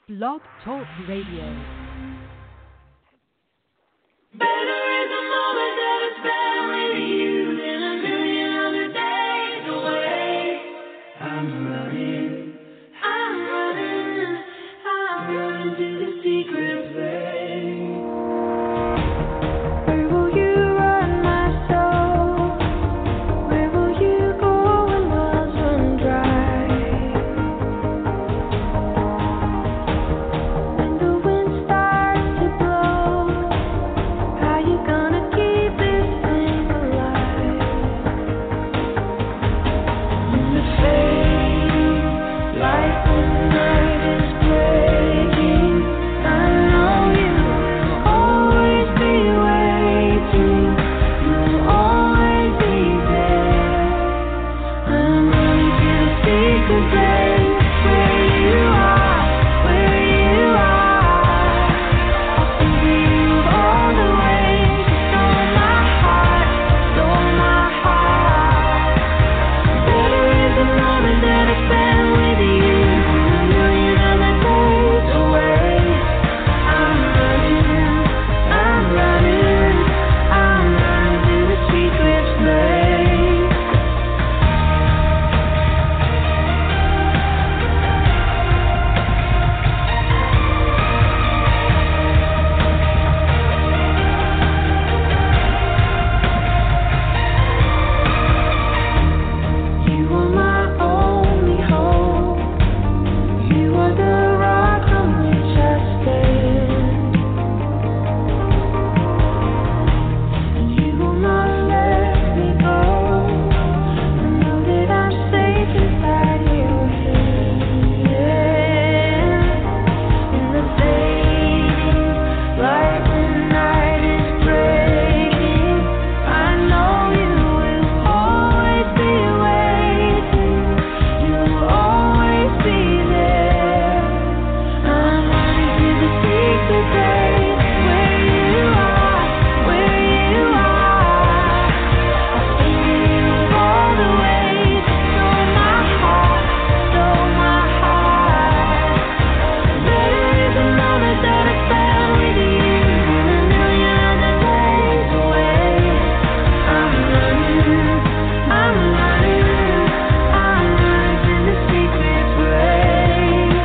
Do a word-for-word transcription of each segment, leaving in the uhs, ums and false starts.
Blog Talk Radio. Better is a moment that is spent with you than a million other days away. I'm running, I'm running, I'm running to the secret place. Where will you run, my soul? Where will you go when wells run dry? When the wind starts to blow, how you gonna keep this thing alive? In the fading light when night is breaking, I know you will always be waiting. You'll always be there. I'm running to the secret place where you are, where you are. I'll sing to you all the ways you stole my heart, stole my heart. Better is the moment that I spend with you than a million other days away. I'm running, I'm running, I'm running to the secret place. You are my only hope. You are the rock on which I stand. You will not let me go. I know that I'm safe inside your hand. In the fading light when night is breaking, I know you will always be waiting. You'll always be there. I'm running to the secret place where you are, where you are. I'll sing to you all the ways you stole my heart, stole my heart. Better is the moment that I spend with you than a million other days away. I'm running, I'm running, I'm running to the secret place.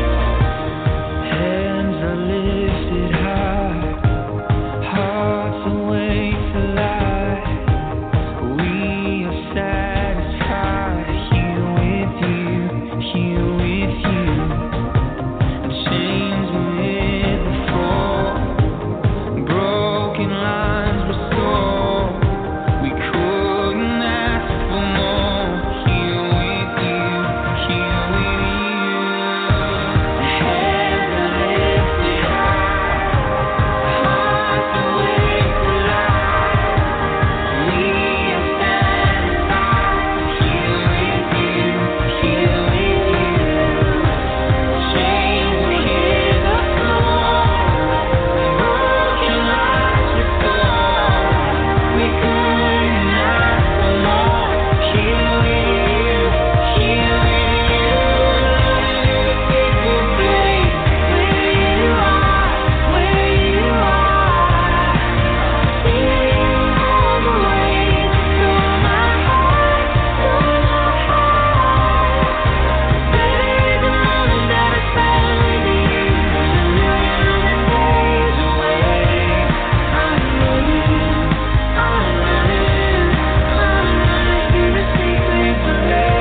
Hands are lifted high, hearts awake to light. We are satisfied here with you, here with you. Chains with the fall, broken lines restored. We couldn't ask for more. Here with you, here with you. Hands are lifted high, hearts awake to light. We are satisfied here with you, here with you. Chains hit the floor, broken lights restored. We couldn't ask for more. Here with you, here with you. Secret place where you are, where you are. See you all the ways you stole my heart, stole my heart. Better is the moment that I spend with you than a million other days away. I'm running, I'm running, I'm running to the secret place.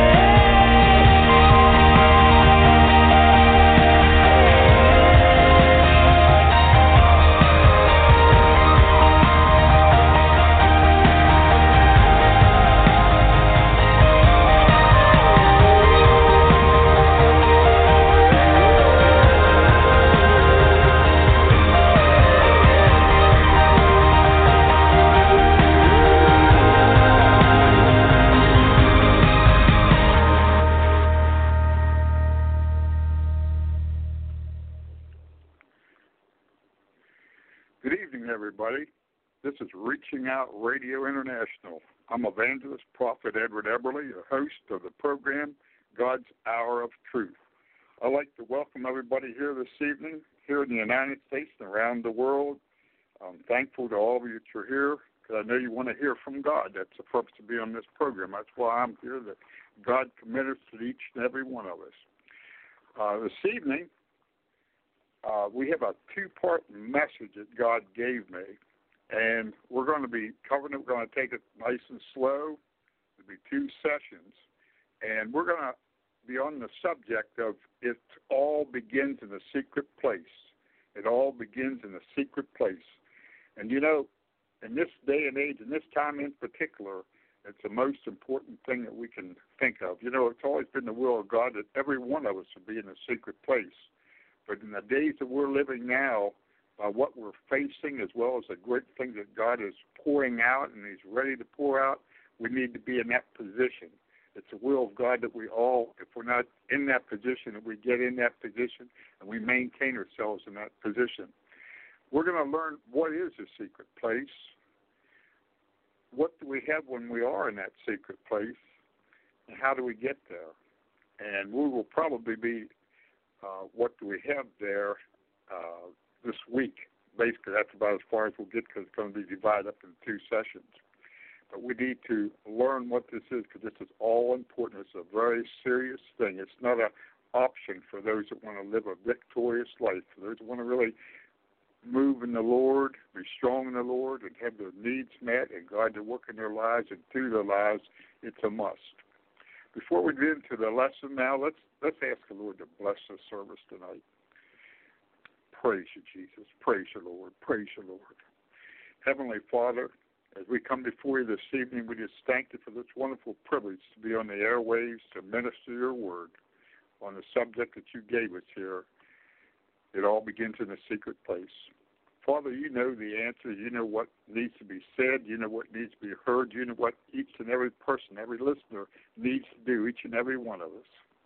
Good evening, everybody. This is Reaching Out Radio International. I'm evangelist Prophet Edward Eberly, the host of the program God's Hour of Truth. I'd like to welcome everybody here this evening, here in the United States and around the world. I'm thankful to all of you that are here, because I know you want to hear from God. That's the purpose to be on this program. That's why I'm here, that God committed to each and every one of us. Uh, this evening, uh, we have a two-part message that God gave me, and we're going to be covering it. We're going to take it nice and slow. It'll be two sessions, and we're going to be on the subject of it all begins in a secret place. It all begins in a secret place. And, you know, in this day and age, in this time in particular, it's the most important thing that we can think of. You know, it's always been the will of God that every one of us would be in a secret place. But in the days that we're living now, by what we're facing, as well as the great things that God is pouring out and He's ready to pour out, we need to be in that position. It's the will of God that we all, if we're not in that position, that we get in that position and we maintain ourselves in that position. We're going to learn what is a secret place, what do we have when we are in that secret place, and how do we get there. And we will probably be, uh, what do we have there uh, this week. Basically, that's about as far as we'll get, because it's going to be divided up into two sessions. But we need to learn what this is, because this is all important. It's a very serious thing. It's not an option for those that want to live a victorious life, for those that want to really move in the Lord, be strong in the Lord, and have their needs met, and God to work in their lives and through their lives. It's a must. Before we get into the lesson now, let's let's ask the Lord to bless the service tonight. Praise you, Jesus. Praise you, Lord. Praise you, Lord. Heavenly Father, as we come before you this evening, we just thank you for this wonderful privilege to be on the airwaves to minister your word on the subject that you gave us here. It all begins in a secret place. Father, you know the answer. You know what needs to be said. You know what needs to be heard. You know what each and every person, every listener needs to do, each and every one of us.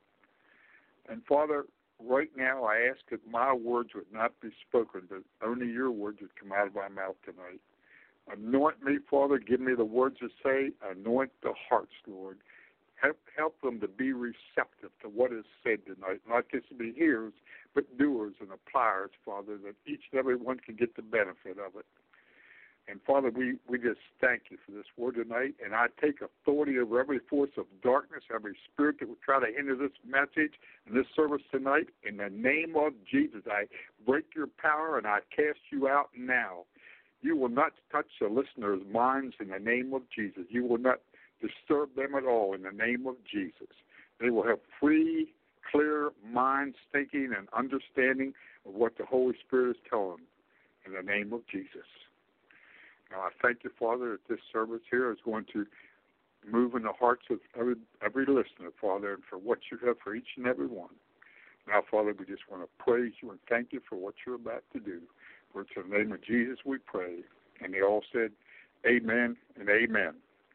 And Father, right now I ask that my words would not be spoken, but only your words would come out of my mouth tonight. Anoint me, Father. Give me the words to say. Anoint the hearts, Lord. Help, help them to be receptive to what is said tonight, not just to be hearers, but doers and appliers, Father, that each and every one can get the benefit of it. And, Father, we, we just thank you for this word tonight, and I take authority over every force of darkness, every spirit that would try to hinder this message and this service tonight. In the name of Jesus, I break your power, and I cast you out now. You will not touch the listeners' minds in the name of Jesus. You will not disturb them at all in the name of Jesus. They will have free, clear minds, thinking and understanding of what the Holy Spirit is telling them in the name of Jesus. Now, I thank you, Father, that this service here is going to move in the hearts of every, every listener, Father, and for what you have for each and every one. Now, Father, we just want to praise you and thank you for what you're about to do. For it's in the name of Jesus we pray. And they all said, amen and amen.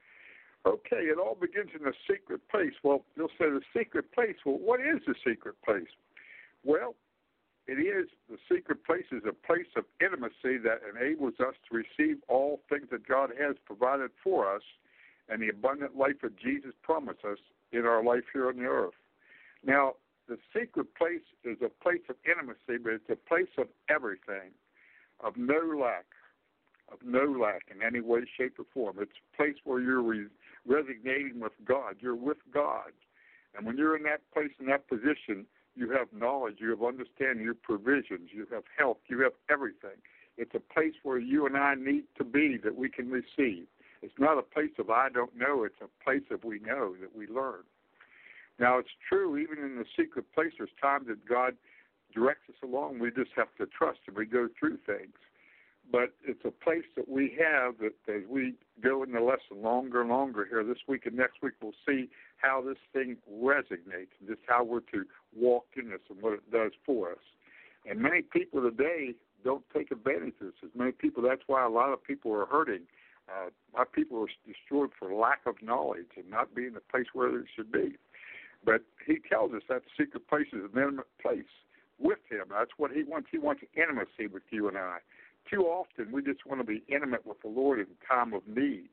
Okay, it all begins in a secret place. Well, you'll say the secret place. Well, what is the secret place? Well, it is, the secret place is a place of intimacy that enables us to receive all things that God has provided for us and the abundant life that Jesus promised us in our life here on the earth. Now, the secret place is a place of intimacy, but it's a place of everything, of no lack, of no lack in any way, shape, or form. It's a place where you're re- resonating with God. You're with God. And when you're in that place, in that position, you have knowledge, you have understanding, you have provisions, you have help, you have everything. It's a place where you and I need to be that we can receive. It's not a place of I don't know. It's a place of we know, that we learn. Now, it's true, even in the secret place, there's times that God directs us along. We just have to trust Him. We go through things. But it's a place that we have that as we go in the lesson longer and longer here this week and next week, we'll see how this thing resonates and just how we're to walk in this and what it does for us. And many people today don't take advantage of this. As many people, that's why a lot of people are hurting. Uh, a lot of people are destroyed for lack of knowledge and not being the place where they should be. But He tells us that secret place is an intimate place with Him. That's what He wants. He wants intimacy with you and I. Too often, we just want to be intimate with the Lord in time of need.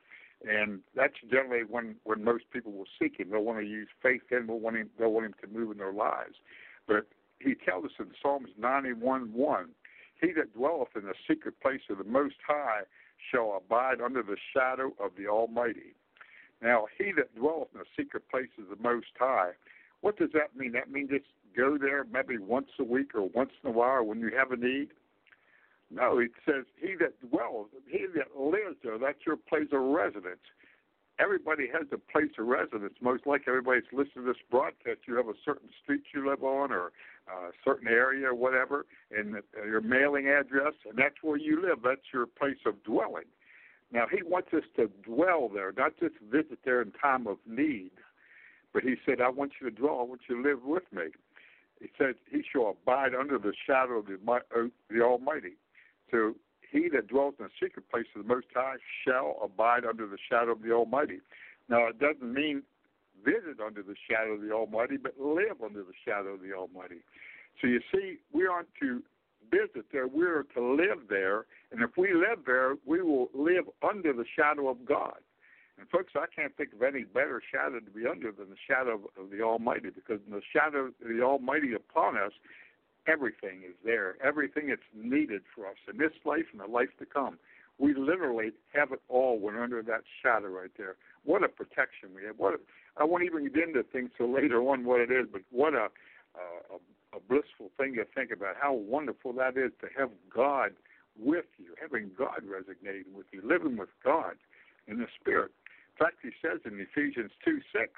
And that's generally when, when most people will seek Him. They'll want to use faith in Him. They'll want him, they'll want him to move in their lives. But he tells us in Psalms ninety-one one, he that dwelleth in the secret place of the Most High shall abide under the shadow of the Almighty. Now, he that dwelleth in the secret place of the Most High, what does that mean? That means just go there maybe once a week or once in a while when you have a need? No, it says he that dwells, he that lives there, that's your place of residence. Everybody has a place of residence. Most like everybody that's listening to this broadcast, you have a certain street you live on or a certain area or whatever, and your mailing address, and that's where you live. That's your place of dwelling. Now, he wants us to dwell there, not just visit there in time of need. But he said, I want you to dwell, I want you to live with me. He said, he shall abide under the shadow of the, of the Almighty. So he that dwells in the secret place of the Most High shall abide under the shadow of the Almighty. Now, it doesn't mean visit under the shadow of the Almighty, but live under the shadow of the Almighty. So you see, we aren't to visit there, we are to live there, and if we live there, we will live under the shadow of God. And folks, I can't think of any better shadow to be under than the shadow of, of the Almighty, because in the shadow of the Almighty upon us, everything is there, everything that's needed for us in this life and the life to come. We literally have it all when we're under that shadow right there. What a protection we have. What a, I won't even get into things till later on what it is, but what a, uh, a, a blissful thing to think about, how wonderful that is to have God with you, having God resonating with you, living with God in the Spirit. In fact, he says in Ephesians two six,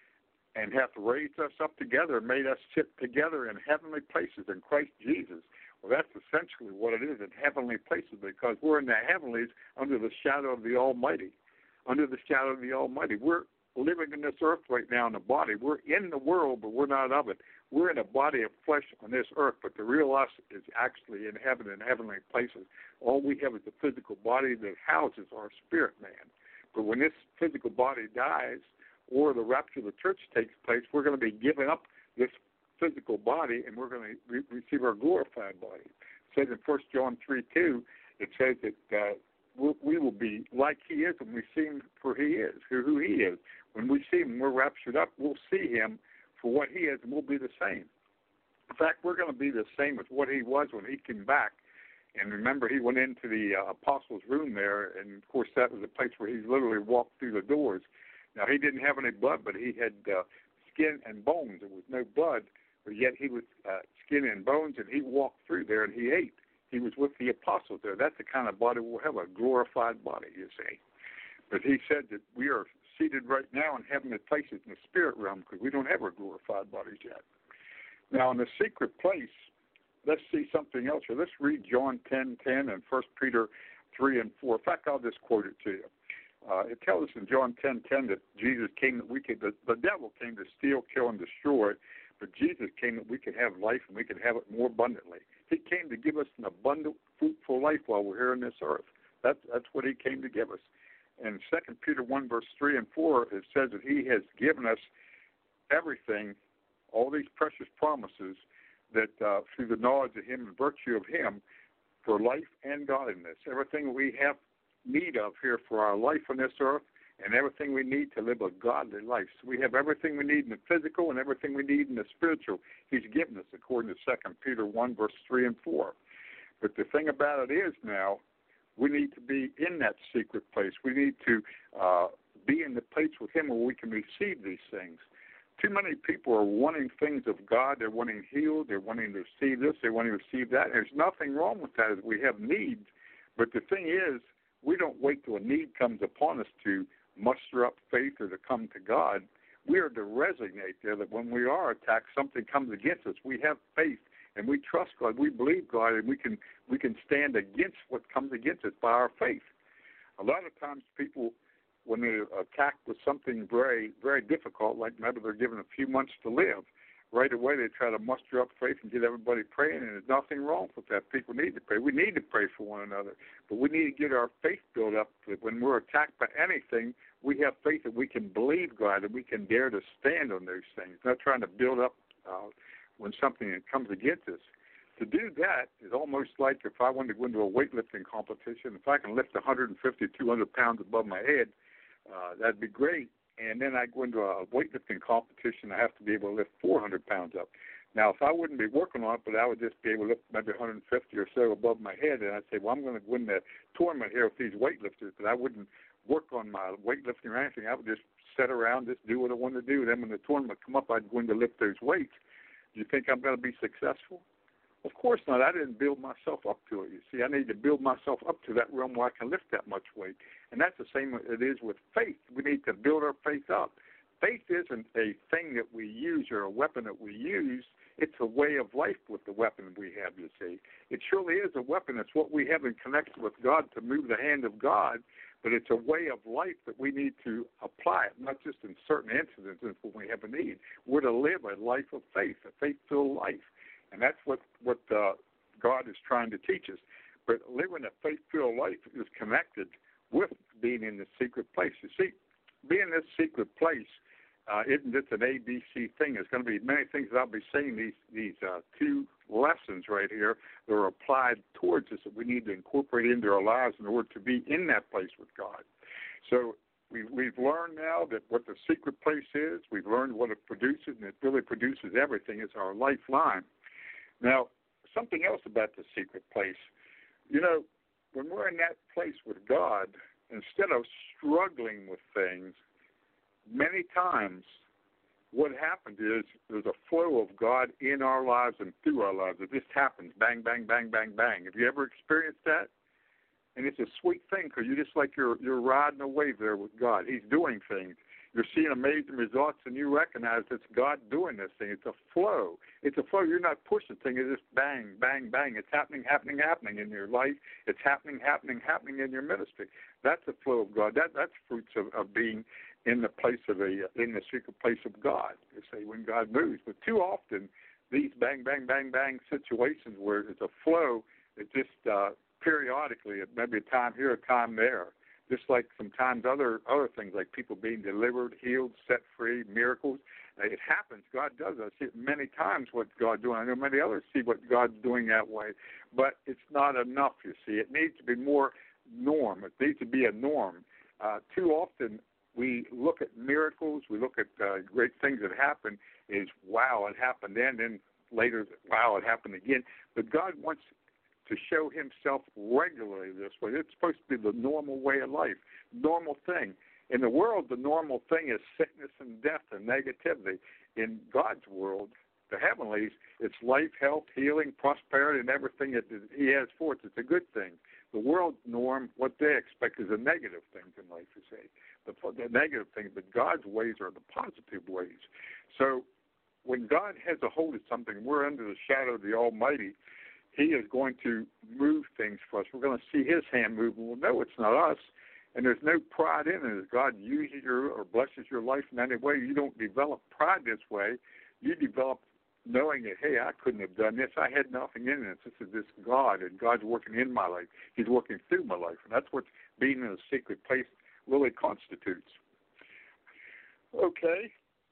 and hath raised us up together and made us sit together in heavenly places in Christ Jesus. Well, that's essentially what it is, in heavenly places, because we're in the heavenlies under the shadow of the Almighty. Under the shadow of the Almighty. We're living in this earth right now in a body. We're in the world, but we're not of it. We're in a body of flesh on this earth, but the real us is actually in heaven, in heavenly places. All we have is a physical body that houses our spirit man. But when this physical body dies, or the rapture of the church takes place, we're going to be giving up this physical body, and we're going to re- receive our glorified body. It says in First John three two, it says that uh, we'll, we will be like he is when we see him for he is, for who he is. When we see him, we're raptured up, we'll see him for what he is, and we'll be the same. In fact, we're going to be the same as what he was when he came back. And remember, he went into the uh, apostles' room there, and, of course, that was a place where he literally walked through the doors. Now, he didn't have any blood, but he had uh, skin and bones. There was no blood, but yet he was uh, skin and bones, and he walked through there, and he ate. He was with the apostles there. That's the kind of body we'll have, a glorified body, you see. But he said that we are seated right now in heavenly places in the spirit realm because we don't have our glorified bodies yet. Now, in the secret place, let's see something else here. Let's read John ten ten and First Peter three and four. In fact, I'll just quote it to you. Uh, it tells us in John ten ten that Jesus came that we could, the, the devil came to steal, kill, and destroy, but Jesus came that we could have life and we could have it more abundantly. He came to give us an abundant, fruitful life while we're here on this earth. That's, that's what he came to give us. And Second Peter one, verse three and four, it says that he has given us everything, all these precious promises, that uh, through the knowledge of him and virtue of him, for life and godliness, everything we have need of here for our life on this earth, and everything we need to live a godly life. So we have everything we need in the physical and everything we need in the spiritual. He's given us, according to Second Peter one, verse three and four. But the thing about it is now, we need to be in that secret place. We need to uh, be in the place with him where we can receive these things. Too many people are wanting things of God. They're wanting healed. They're wanting to receive this. They want to receive that. There's nothing wrong with that. We have needs. But the thing is, we don't wait till a need comes upon us to muster up faith or to come to God. We are to resonate there that when we are attacked, something comes against us. We have faith and we trust God. We believe God, and we can we can stand against what comes against us by our faith. A lot of times people, when they're attacked with something very, very difficult, like maybe they're given a few months to live, right away they try to muster up faith and get everybody praying, and there's nothing wrong with that. People need to pray. We need to pray for one another, but we need to get our faith built up that when we're attacked by anything, we have faith that we can believe God and we can dare to stand on those things, not trying to build up uh, when something comes against us. To do that is almost like if I wanted to go into a weightlifting competition, if I can lift one hundred fifty, two hundred pounds above my head, uh, that'd be great. And then I go into a weightlifting competition, I have to be able to lift four hundred pounds up. Now, if I wouldn't be working on it, but I would just be able to lift maybe one hundred fifty or so above my head, and I'd say, well, I'm going to win the tournament here with these weightlifters, but I wouldn't work on my weightlifting or anything. I would just sit around, just do what I wanted to do. Then when the tournament come up, I'd go in to lift those weights. Do you think I'm going to be successful? Of course not. I didn't build myself up to it. You see, I need to build myself up to that realm where I can lift that much weight. And that's the same it is with faith. We need to build our faith up. Faith isn't a thing that we use or a weapon that we use. It's a way of life with the weapon we have, you see. It surely is a weapon. It's what we have in connection with God to move the hand of God, but it's a way of life that we need to apply it, not just in certain incidents when we have a need. We're to live a life of faith, a faith-filled life, and that's what, what uh, God is trying to teach us. But living a faith-filled life is connected with being in the secret place. You see, being in this secret place Uh, isn't just an A B C thing. There's going to be many things that I'll be saying these these uh, two lessons right here that are applied towards us that we need to incorporate into our lives in order to be in that place with God. So we, we've learned now that what the secret place is. We've learned what it produces, and it really produces everything. It's our lifeline. Now, something else about the secret place. You know, when we're in that place with God, instead of struggling with things, many times what happens is there's a flow of God in our lives and through our lives. It just happens, bang, bang, bang, bang, bang. Have you ever experienced that? And it's a sweet thing because you just like you're you're riding a wave there with God. He's doing things. You're seeing amazing results, and you recognize it's God doing this thing. It's a flow. It's a flow. You're not pushing things. It's just bang, bang, bang. It's happening, happening, happening in your life. It's happening, happening, happening in your ministry. That's the flow of God. That that's fruits of, of being in the place of a in the secret place of God. You say when God moves, but too often these bang, bang, bang, bang situations where it's a flow, it just uh, periodically, it may be a time here, a time there. Just like sometimes other other things like people being delivered, healed, set free, miracles. It happens. God does. I see it many times what God's doing. I know many others see what God's doing that way. But it's not enough, you see. It needs to be more norm. It needs to be a norm. Uh, too often we look at miracles, we look at uh, great things that happen, is wow, it happened then, then later, wow, it happened again. But God wants to show himself regularly this way. It's supposed to be the normal way of life, normal thing. In the world, the normal thing is sickness and death and negativity. In God's world, the heavenlies, it's life, health, healing, prosperity, and everything that he has for us. It's a good thing. The world's norm, what they expect is the negative things in life, you see, the, the negative things. But God's ways are the positive ways. So when God has a hold of something, we're under the shadow of the Almighty. He is going to move things for us. We're going to see his hand move, and we'll know it's not us. And there's no pride in it. As God uses your or blesses your life in any way, you don't develop pride this way. You develop knowing that, hey, I couldn't have done this. I had nothing in this. This is this God, and God's working in my life. He's working through my life. And that's what being in a secret place really constitutes. Okay.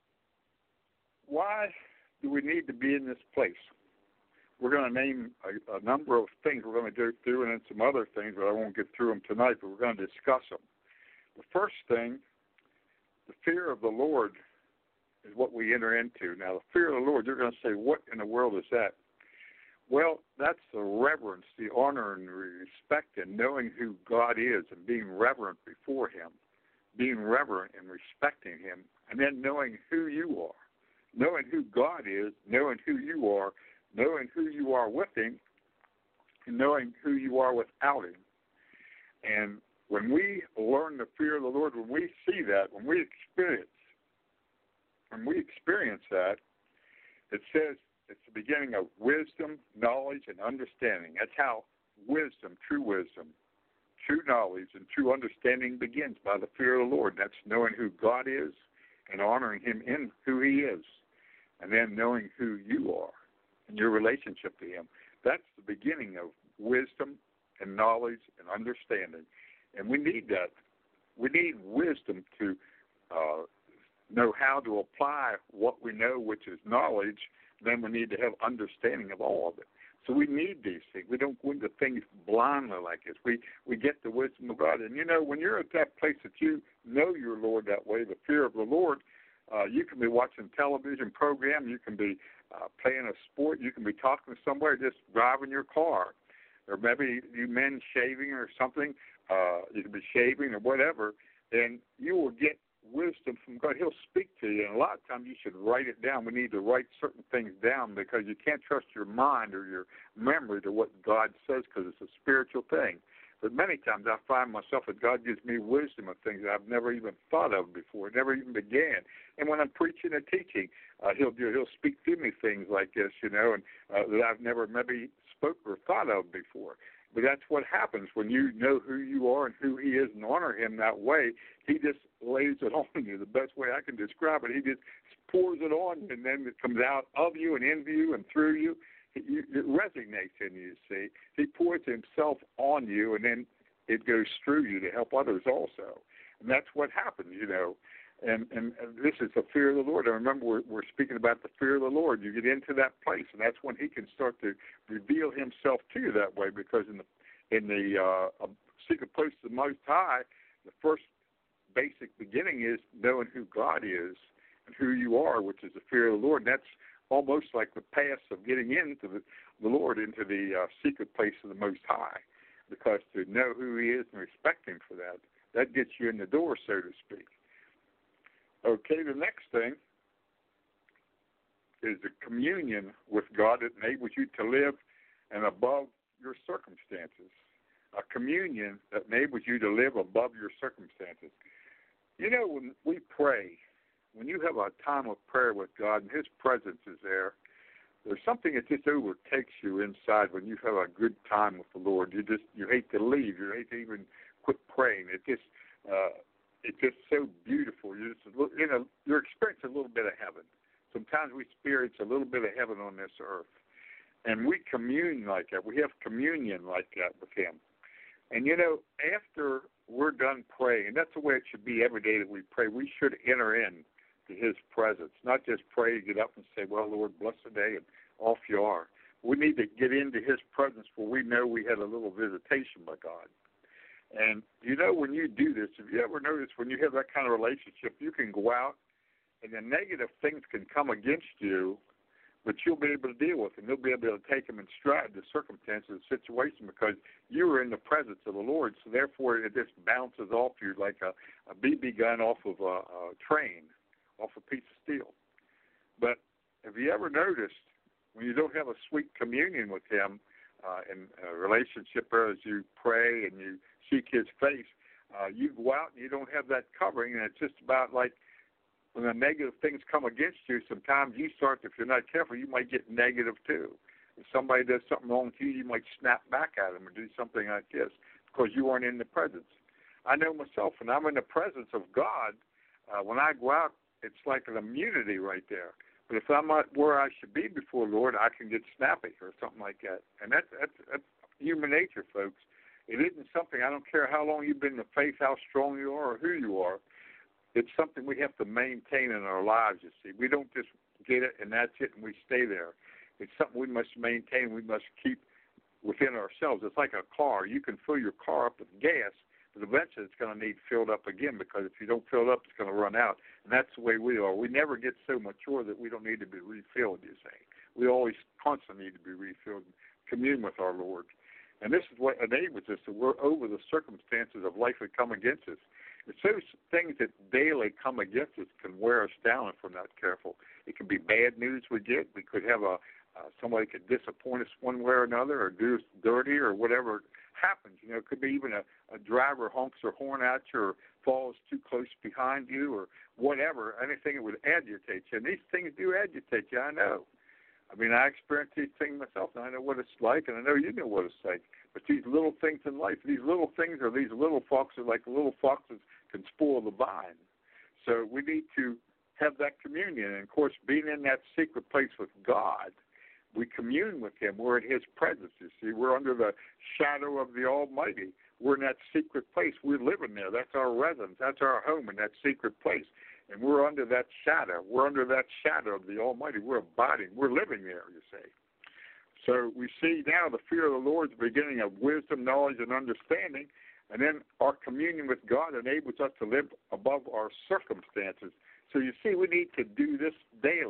Why do we need to be in this place? We're going to name a, a number of things we're going to go through, and then some other things, but I won't get through them tonight, but we're going to discuss them. The first thing, the fear of the Lord is what we enter into. Now, the fear of the Lord, you're going to say, what in the world is that? Well, that's the reverence, the honor and respect and knowing who God is and being reverent before him, being reverent and respecting him, and then knowing who you are, knowing who God is, knowing who you are, knowing who you are with him, and knowing who you are without him. And when we learn the fear of the Lord, when we see that, when we experience, when we experience that, it says it's the beginning of wisdom, knowledge, and understanding. That's how wisdom, true wisdom, true knowledge, and true understanding begins, by the fear of the Lord. That's knowing who God is and honoring him in who he is, and then knowing who you are and your relationship to him. That's the beginning of wisdom and knowledge and understanding. And we need that. We need wisdom to uh, know how to apply what we know, which is knowledge. Then we need to have understanding of all of it. So we need these things. We don't go into things blindly like this. We we get the wisdom of God. And, you know, when you're at that place that you know your Lord that way, the fear of the Lord, uh, you can be watching a television program. You can be uh, playing a sport. You can be talking to somebody just driving your car. Or maybe you men shaving or something. Uh, you can be shaving or whatever. And you will get wisdom from God. He'll speak to you. And a lot of times you should write it down. We need to write certain things down because you can't trust your mind or your memory to what God says because it's a spiritual thing. But many times I find myself that God gives me wisdom of things that I've never even thought of before, never even began. And when I'm preaching and teaching, uh, he'll do he'll speak to me things like this, you know, and uh, that I've never maybe spoke or thought of before. But that's what happens when you know who you are and who He is and honor Him that way. He just lays it on you. The best way I can describe it, He just pours it on you, and then it comes out of you and in you and through you. It, it resonates in you, see. He pours Himself on you, and then it goes through you to help others also. And that's what happens, you know. And, and, and this is the fear of the Lord. I remember we're, we're speaking about the fear of the Lord. You get into that place, and that's when He can start to reveal Himself to you that way. Because in the in the uh, secret place of the Most High, the first basic beginning is knowing who God is and who you are, which is the fear of the Lord. And that's almost like the path of getting into the, the Lord, into the uh, secret place of the Most High. Because to know who He is and respect Him for that, that gets you in the door, so to speak. Okay, the next thing is the communion with God that enables you to live and above your circumstances. A communion that enables you to live above your circumstances. You know, when we pray, when you have a time of prayer with God and His presence is there, there's something that just overtakes you inside when you have a good time with the Lord. You just you hate to leave. You hate to even quit praying. It just uh, it's just so beautiful. You just you know you're experiencing a little bit of heaven. Sometimes we experience a little bit of heaven on this earth, and we commune like that. We have communion like that with Him. And you know, after we're done praying, and that's the way it should be every day that we pray. We should enter in to His presence, not just pray, get up and say, "Well, Lord, bless the day," and off you are. We need to get into His presence where we know we had a little visitation by God. And you know, when you do this, if you ever notice, when you have that kind of relationship, you can go out and the negative things can come against you, but you'll be able to deal with them. You'll be able to take them in stride, the circumstances, the situation, because you are in the presence of the Lord. So therefore, it just bounces off you like a, a B B gun off of a, a train, off a piece of steel. But have you ever noticed when you don't have a sweet communion with Him uh, in a relationship, or as you pray and you seek His face, uh, you go out and you don't have that covering, and it's just about like when the negative things come against you, sometimes you start, if you're not careful, you might get negative too. If somebody does something wrong to you, you might snap back at them or do something like this because you weren't in the presence. I know myself, when I'm in the presence of God, uh, when I go out, it's like an immunity right there. But if I'm not where I should be before the Lord, I can get snappy or something like that. And that's, that's, that's human nature, folks. It isn't something, I don't care how long you've been in the faith, how strong you are, or who you are. It's something we have to maintain in our lives, you see. We don't just get it and that's it and we stay there. It's something we must maintain, we must keep within ourselves. It's like a car. You can fill your car up with gas, but eventually it's going to need filled up again, because if you don't fill it up, it's going to run out. And that's the way we are. We never get so mature that we don't need to be refilled, you see. We always constantly need to be refilled and commune with our Lord. And this is what enables us to work over the circumstances of life that come against us. It's those things that daily come against us can wear us down if we're not careful. It can be bad news we get. We could have a uh, somebody could disappoint us one way or another, or do us dirty, or whatever happens. You know, it could be even a, a driver honks their horn at you, or falls too close behind you, or whatever. Anything that would agitate you. And these things do agitate you, I know. I mean, I experienced these things myself, and I know what it's like, and I know you know what it's like. But these little things in life, these little things are these little foxes, like little foxes can spoil the vine. So we need to have that communion. And, of course, being in that secret place with God, we commune with Him. We're in His presence, you see. We're under the shadow of the Almighty. We're in that secret place. We're living there. That's our residence. That's our home in that secret place. And we're under that shadow. We're under that shadow of the Almighty. We're abiding. We're living there, you see. So we see now the fear of the Lord is the beginning of wisdom, knowledge, and understanding. And then our communion with God enables us to live above our circumstances. So you see, we need to do this daily.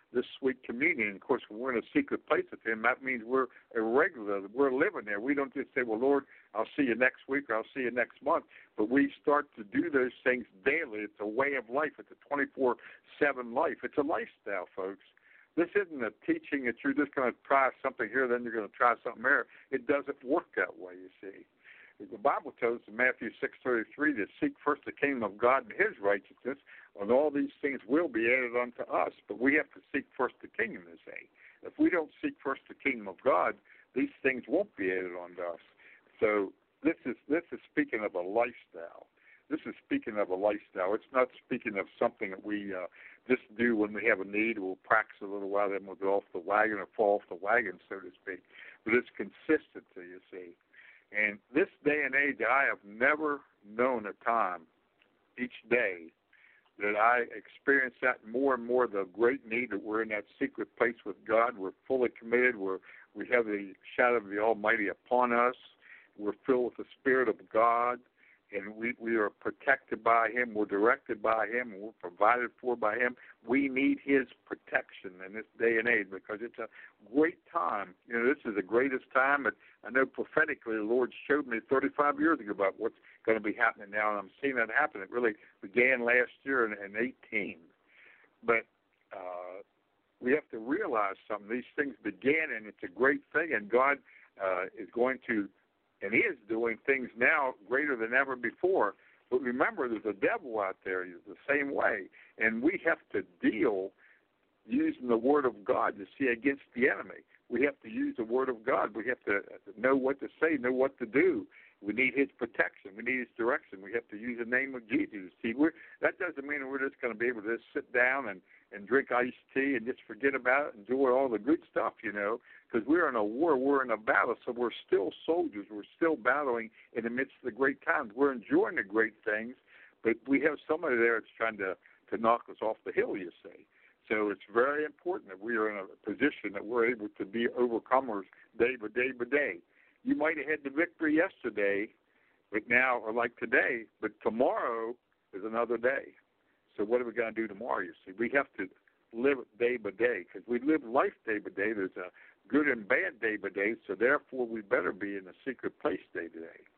this sweet communion. Of course, when we're in a secret place with him, that means we're a regular. We're living there. We don't just say, well, Lord, I'll see you next week or I'll see you next month. But we start to do those things daily. It's a way of life. It's a twenty-four seven life. It's a lifestyle, folks. This isn't a teaching that you're just going to try something here, then you're going to try something there. It doesn't work that way, you see. The Bible tells us in Matthew six thirty-three to seek first the kingdom of God and his righteousness, and all these things will be added unto us. But we have to seek first the kingdom, they say. If we don't seek first the kingdom of God, these things won't be added unto us. So this is this is speaking of a lifestyle. This is speaking of a lifestyle. It's not speaking of something that we uh, just do when we have a need. We'll practice a little while, then we'll go off the wagon or fall off the wagon, so to speak. But it's consistency, you see. And this day and age, I have never known a time each day that I experience that more and more, the great need that we're in that secret place with God. We're fully committed. We're, we have the shadow of the Almighty upon us. We're filled with the Spirit of God, and we, we are protected by him. We're directed by him, and we're provided for by him. We need his protection in this day and age because it's a great time. You know, this is the greatest time. But I know prophetically the Lord showed me thirty-five years ago about what's going to be happening now, and I'm seeing that happen. It really began last year in, in eighteen. But uh, we have to realize something. These things began, and it's a great thing, and God uh, is going to, and he is doing things now greater than ever before. But remember, there's a devil out there the same way, and we have to deal using the Word of God to see against the enemy. We have to use the Word of God. We have to know what to say, know what to do. We need his protection. We need his direction. We have to use the name of Jesus. See, we're, that doesn't mean we're just going to be able to just sit down and, and drink iced tea and just forget about it, enjoy all the good stuff, you know, because we're in a war. We're in a battle, so we're still soldiers. We're still battling in the midst of the great times. We're enjoying the great things, but we have somebody there that's trying to, to knock us off the hill, you see. So it's very important that we are in a position that we're able to be overcomers day by day by day. You might have had the victory yesterday, but now, or like today, but tomorrow is another day. So what are we going to do tomorrow, you see? We have to live it day by day because we live life day by day. There's a good and bad day by day, so therefore we better be in a secret place day to day.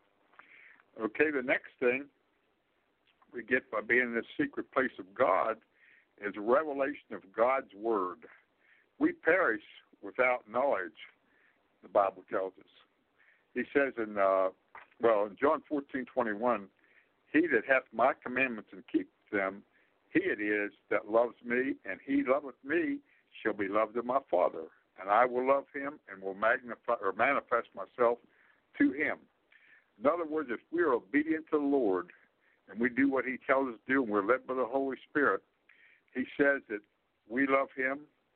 Okay, the next thing we get by being in this secret place of God is a revelation of God's Word. We perish without knowledge, the Bible tells us. He says in, uh, well, in John fourteen twenty-one, he that hath my commandments and keep them, he it is that loves me, and he loveth me shall be loved of my Father. And I will love him and will magnify or manifest myself to him. In other words, if we are obedient to the Lord and we do what he tells us to do and we're led by the Holy Spirit, he says that we love him.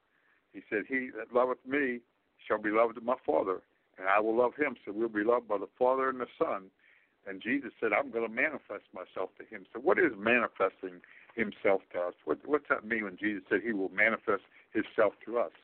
He said, he that loveth me shall be loved of my Father, and I will love him. So we'll be loved by the Father and the Son. And Jesus said, I'm going to manifest myself to him. So what is manifesting himself to us? What, what's that mean when Jesus said he will manifest himself to us?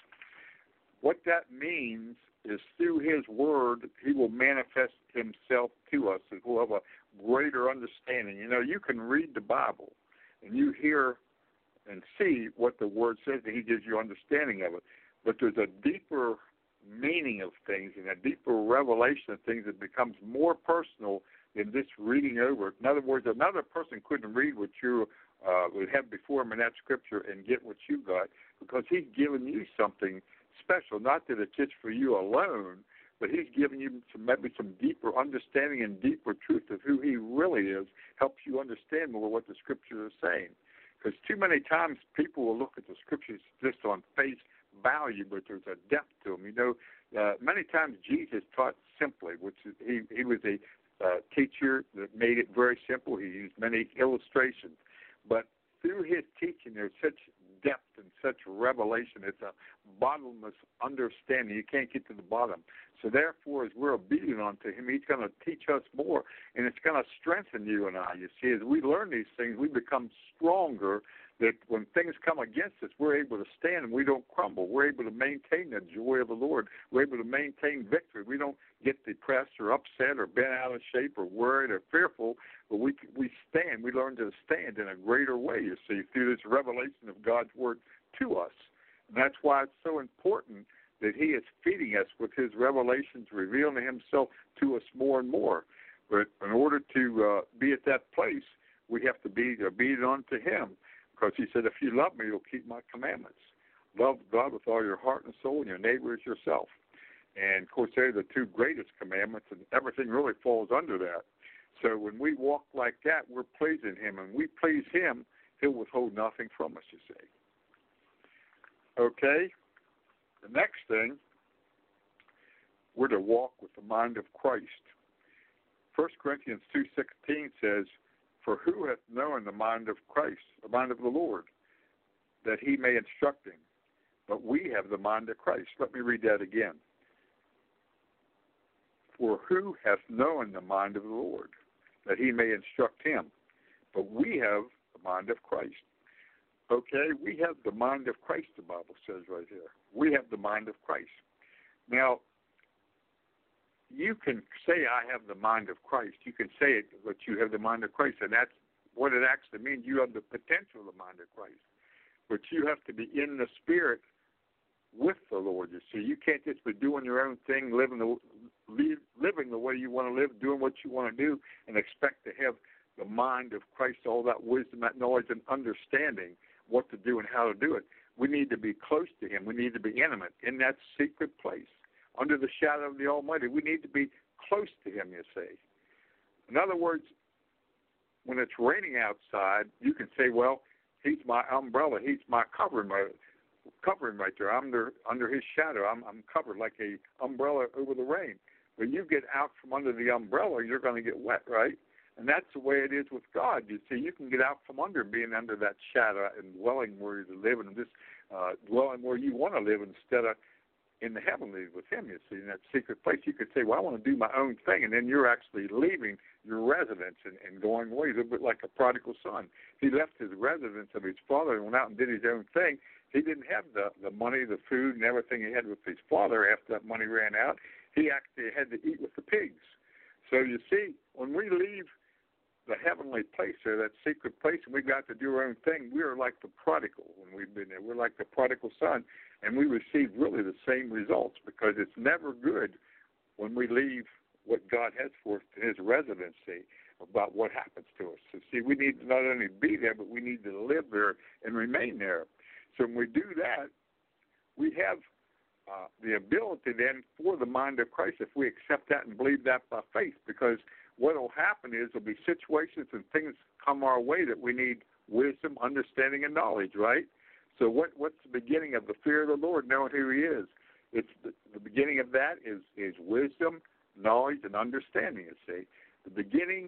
What that means is through his word, he will manifest himself to us, and we'll have a greater understanding. You know, you can read the Bible, and you hear and see what the word says, and he gives you understanding of it. But there's a deeper meaning of things and a deeper revelation of things that becomes more personal than just reading over it. In other words, another person couldn't read what you uh, would have before him in that scripture and get what you got, because he's given you something special, not that it's just for you alone, but he's giving you some, maybe some deeper understanding and deeper truth of who he really is, helps you understand more what the scriptures are saying. Because too many times people will look at the scriptures just on face value, but there's a depth to them. You know, uh, many times Jesus taught simply, which is, he, he was a uh, teacher that made it very simple. He used many illustrations. But through his teaching, there's such depth and such revelation. It's a bottomless understanding. You can't get to the bottom. So therefore, as we're obedient unto him, he's going to teach us more, and it's going to strengthen you and I. You see, as we learn these things, we become stronger, that when things come against us, we're able to stand and we don't crumble. We're able to maintain the joy of the Lord. We're able to maintain victory. We don't get depressed or upset or bent out of shape or worried or fearful, but we we stand. We learn to stand in a greater way, you see, through this revelation of God's word to us. And that's why it's so important that he is feeding us with his revelations, revealing himself to us more and more. But in order to uh, be at that place, we have to be obedient unto him, because he said, if you love me, you'll keep my commandments. Love God with all your heart and soul, and your neighbor as yourself. And, of course, they're the two greatest commandments, and everything really falls under that. So when we walk like that, we're pleasing him. And we please him, he'll withhold nothing from us, you see. Okay? The next thing, we're to walk with the mind of Christ. First Corinthians two sixteen says, for who hath known the mind of Christ, the mind of the Lord, that he may instruct him? But we have the mind of Christ. Let me read that again. For who hath known the mind of the Lord, that he may instruct him? But we have the mind of Christ. Okay, we have the mind of Christ, the Bible says right here. We have the mind of Christ. Now, you can say, I have the mind of Christ. You can say it, but you have the mind of Christ, and that's what it actually means. You have the potential of the mind of Christ. But you have to be in the Spirit with the Lord, you see. You can't just be doing your own thing, living the, living the way you want to live, doing what you want to do, and expect to have the mind of Christ, all that wisdom, that knowledge, and understanding what to do and how to do it. We need to be close to him. We need to be intimate in that secret place, under the shadow of the Almighty. We need to be close to him, you see. In other words, when it's raining outside, you can say, well, he's my umbrella. He's my covering, my covering right there. I'm under, under his shadow. I'm, I'm covered like a umbrella over the rain. When you get out from under the umbrella, you're going to get wet, right? And that's the way it is with God. You see, you can get out from under being under that shadow and dwelling where you live, and just uh, dwelling where you want to live instead of in the heavenly with him, you see, in that secret place. You could say, well, I want to do my own thing, and then you're actually leaving your residence and, and going away, a little bit like a prodigal son. He left his residence of his father and went out and did his own thing. He didn't have the, the money, the food, and everything he had with his father after that money ran out. He actually had to eat with the pigs. So you see, when we leave the heavenly place there, that secret place, and we got to do our own thing, we are like the prodigal when we've been there. We're like the prodigal son, and we receive really the same results, because it's never good when we leave what God has for us in his residency about what happens to us. So see, we need to not only be there, but we need to live there and remain there. So when we do that, we have uh, the ability then for the mind of Christ, if we accept that and believe that by faith, because what will happen is there'll be situations and things come our way that we need wisdom, understanding, and knowledge, right? So what, what's the beginning of the fear of the Lord, knowing who he is? It's the, the beginning of that is, is wisdom, knowledge, and understanding, you see. The beginning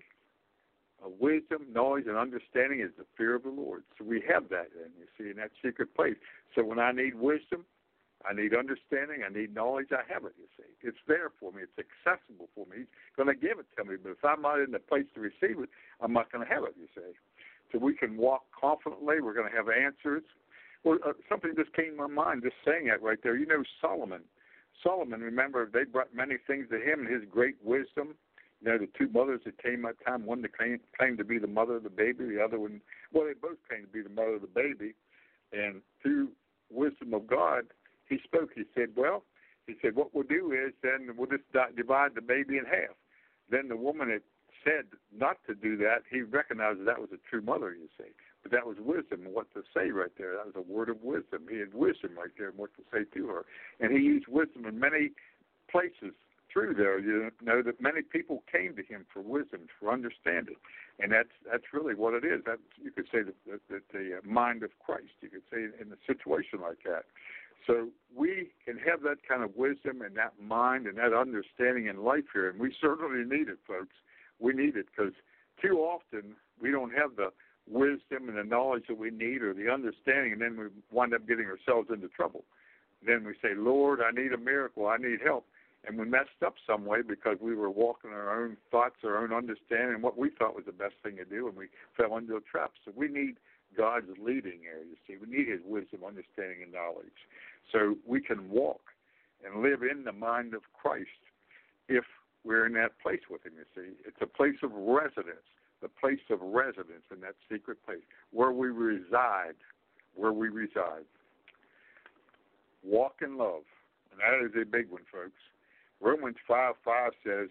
of wisdom, knowledge, and understanding is the fear of the Lord. So we have that then, you see, in that secret place. So when I need wisdom, I need understanding, I need knowledge, I have it, you see. It's there for me. It's accessible for me. He's going to give it to me, but if I'm not in the place to receive it, I'm not going to have it, you see. So we can walk confidently. We're going to have answers. Well, uh, something just came to my mind, just saying that right there. You know Solomon. Solomon, remember, they brought many things to him in his great wisdom. You know, the two mothers that came at time, one that claimed, claimed to be the mother of the baby, the other one, well, they both claimed to be the mother of the baby. And through wisdom of God, he spoke. He said, well, he said, what we'll do is then we'll just divide the baby in half. Then the woman that said not to do that, he recognized that, that was a true mother, you see. But that was wisdom and what to say right there. That was a word of wisdom. He had wisdom right there and what to say to her. And he used wisdom in many places through there. You know that many people came to him for wisdom, for understanding. And that's that's really what it is. That's, you could say that the, the, the mind of Christ, you could say in a situation like that. So we can have that kind of wisdom and that mind and that understanding in life here, and we certainly need it, folks. We need it because too often we don't have the wisdom and the knowledge that we need or the understanding, and then we wind up getting ourselves into trouble. Then we say, Lord, I need a miracle. I need help. And we messed up some way because we were walking our own thoughts, our own understanding, what we thought was the best thing to do, and we fell into a trap. So we need God's leading here, you see. We need his wisdom, understanding, and knowledge. So we can walk and live in the mind of Christ if we're in that place with him, you see. It's a place of residence, the place of residence in that secret place, where we reside, where we reside. walk in love. And that is a big one, folks. Romans five five says,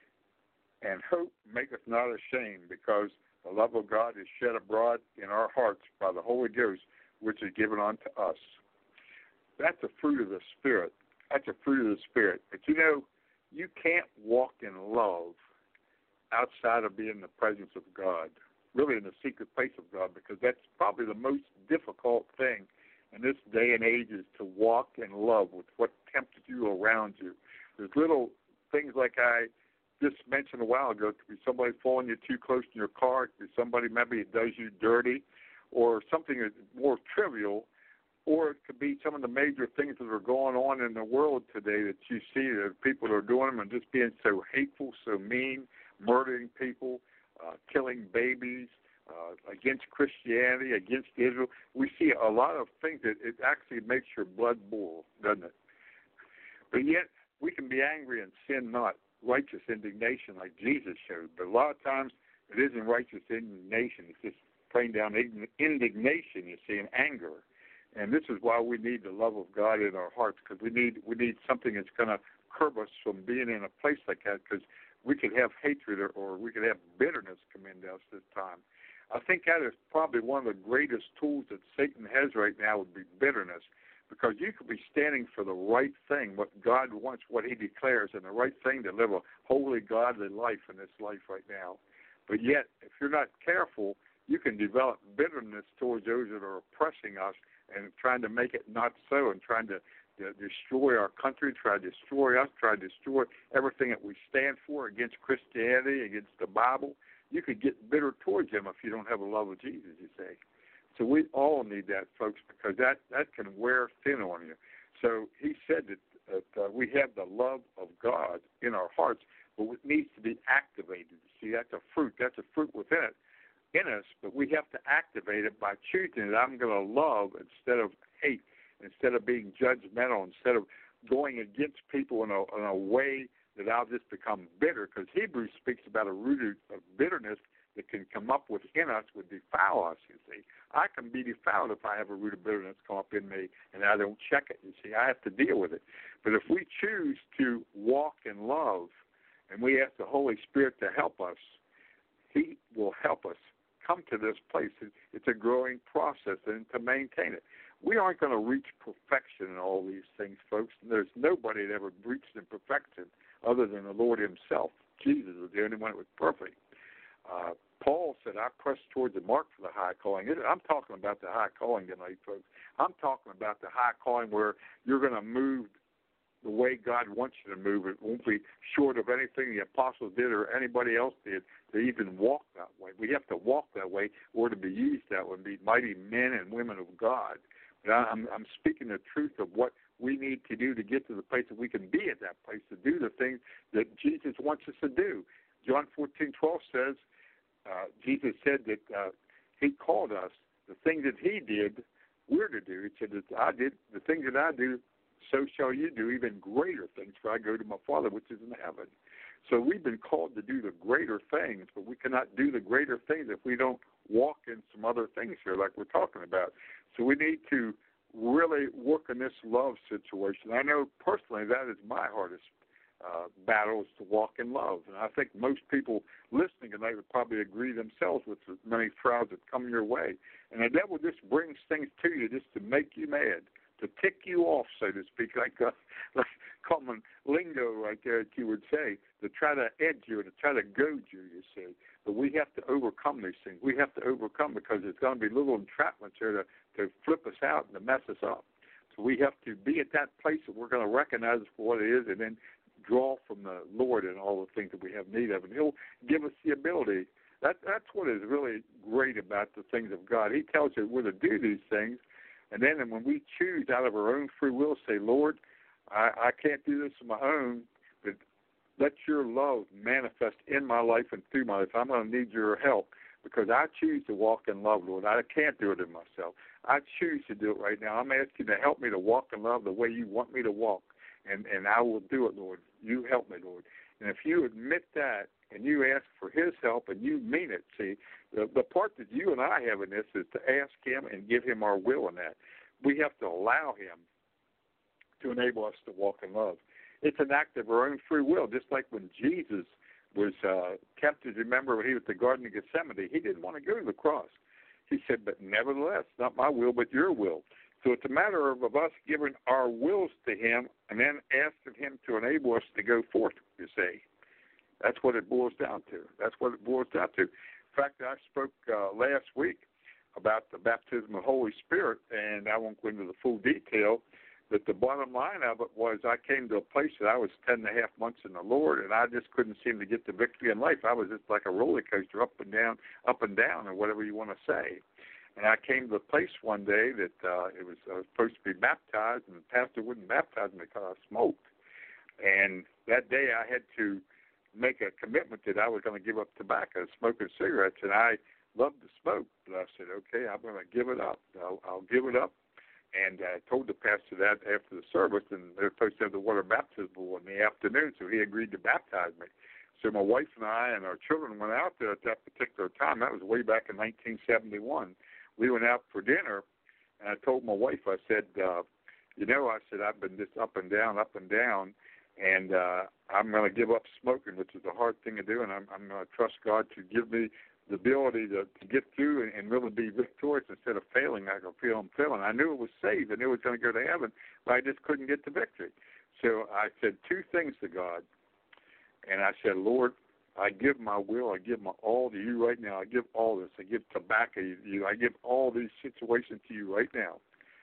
and hope maketh not ashamed, because the love of God is shed abroad in our hearts by the Holy Ghost, which is given unto us. That's a fruit of the Spirit. That's a fruit of the Spirit. But you know, you can't walk in love outside of being in the presence of God, really in the secret place of God, because that's probably the most difficult thing in this day and age, is to walk in love with what tempts you around you. There's little things like I just mentioned a while ago. It could be somebody following you too close in your car. It could be somebody maybe that does you dirty, or something that's more trivial, or it could be some of the major things that are going on in the world today that you see that people are doing them and just being so hateful, so mean, murdering people, uh, killing babies, uh, against Christianity, against Israel. We see a lot of things that it actually makes your blood boil, doesn't it? But yet we can be angry and sin not. Righteous indignation like Jesus showed. But a lot of times it isn't righteous indignation. It's just plain down indignation, you see, and anger. And this is why we need the love of God in our hearts, because we need we need something that's going to curb us from being in a place like that, because we could have hatred or, or we could have bitterness come into us this time. I think that is probably one of the greatest tools that Satan has right now, would be bitterness, because you could be standing for the right thing, what God wants, what he declares, and the right thing to live a holy, godly life in this life right now. But yet, if you're not careful, you can develop bitterness towards those that are oppressing us and trying to make it not so, and trying to, to destroy our country, try to destroy us, try to destroy everything that we stand for against Christianity, against the Bible. You could get bitter towards them if you don't have a love of Jesus, you say. So we all need that, folks, because that, that can wear thin on you. So he said that, that uh, we have the love of God in our hearts, but it needs to be activated. See, that's a fruit. That's a fruit within it, in us, but we have to activate it by choosing that I'm going to love instead of hate, instead of being judgmental, instead of going against people in a, in a way that I'll just become bitter, because Hebrews speaks about a root of bitterness that can come up within us would defile us, you see. I can be defiled if I have a root of bitterness come up in me and I don't check it, you see. I have to deal with it. But if we choose to walk in love and we ask the Holy Spirit to help us, he will help us come to this place. It's a growing process, and to maintain it. We aren't going to reach perfection in all these things, folks. There's nobody that ever reached in perfection other than the Lord himself. Jesus was the only one that was perfect. Uh, Paul said, I press towards the mark for the high calling. I'm talking about the high calling tonight, folks. I'm talking about the high calling where you're going to move the way God wants you to move. It won't be short of anything the apostles did or anybody else did to even walk that way. We have to walk that way or to be used that way, be mighty men and women of God. But I'm, I'm speaking the truth of what we need to do to get to the place that we can be at that place, to do the things that Jesus wants us to do. John fourteen twelve says, uh, Jesus said that uh, he called us. The things that he did, we're to do. He said that I did, the things that I do, so shall you do, even greater things, for I go to my Father which is in heaven. So we've been called to do the greater things, but we cannot do the greater things if we don't walk in some other things here like we're talking about. So we need to really work in this love situation. I know personally that is my hardest uh, battle, is to walk in love. And I think most people listening tonight would probably agree themselves with the many trials that come your way. And the devil just brings things to you just to make you mad, to tick you off, so to speak, like a, like common lingo right there that you would say, to try to edge you, to try to goad you, you see. But we have to overcome these things. We have to overcome, because there's going to be little entrapments here to, to flip us out and to mess us up. So we have to be at that place that we're going to recognize it for what it is, and then draw from the Lord and all the things that we have need of. And he'll give us the ability. That, that's what is really great about the things of God. He tells us we're to do these things, and then when we choose out of our own free will, say, Lord, I, I can't do this on my own, but let your love manifest in my life and through my life. I'm going to need your help, because I choose to walk in love, Lord. I can't do it in myself. I choose to do it right now. I'm asking you to help me to walk in love the way you want me to walk, and, and I will do it, Lord. You help me, Lord. And if you admit that and you ask for his help and you mean it, see, the, the part that you and I have in this is to ask him and give him our will in that. We have to allow him to enable us to walk in love. It's an act of our own free will, just like when Jesus was uh, tempted. Remember, when he was at the Garden of Gethsemane, he didn't want to go to the cross. He said, but nevertheless, not my will, but your will. So it's a matter of, of us giving our wills to him and then asking him to enable us to go forth, you see. That's what it boils down to. That's what it boils down to. In fact, I spoke uh, last week about the baptism of the Holy Spirit, and I won't go into the full detail, but the bottom line of it was I came to a place that I was ten and a half months in the Lord, and I just couldn't seem to get the victory in life. I was just like a roller coaster, up and down, up and down, or whatever you want to say. And I came to a place one day that uh, it was I was supposed to be baptized, and the pastor wouldn't baptize me because I smoked. And that day I had to make a commitment that I was going to give up tobacco, smoking cigarettes, and I loved to smoke. But I said, okay, I'm going to give it up. I'll, I'll give it up. And I told the pastor that after the service, and they were supposed to have the water baptism in the afternoon, so he agreed to baptize me. So my wife and I and our children went out there at that particular time. That was way back in nineteen seventy-one. We went out for dinner, and I told my wife, I said, uh, you know, I said, I've been just up and down, up and down, and uh, I'm going to give up smoking, which is a hard thing to do, and I'm, I'm going to trust God to give me the ability to, to get through and, and really be victorious instead of failing. I could feel I'm failing. I knew it was saved. I knew it was going to go to heaven, but I just couldn't get the victory. So I said two things to God, and I said, Lord, I give my will, I give my all to you right now. I give all this. I give tobacco to you. I give all these situations to you right now.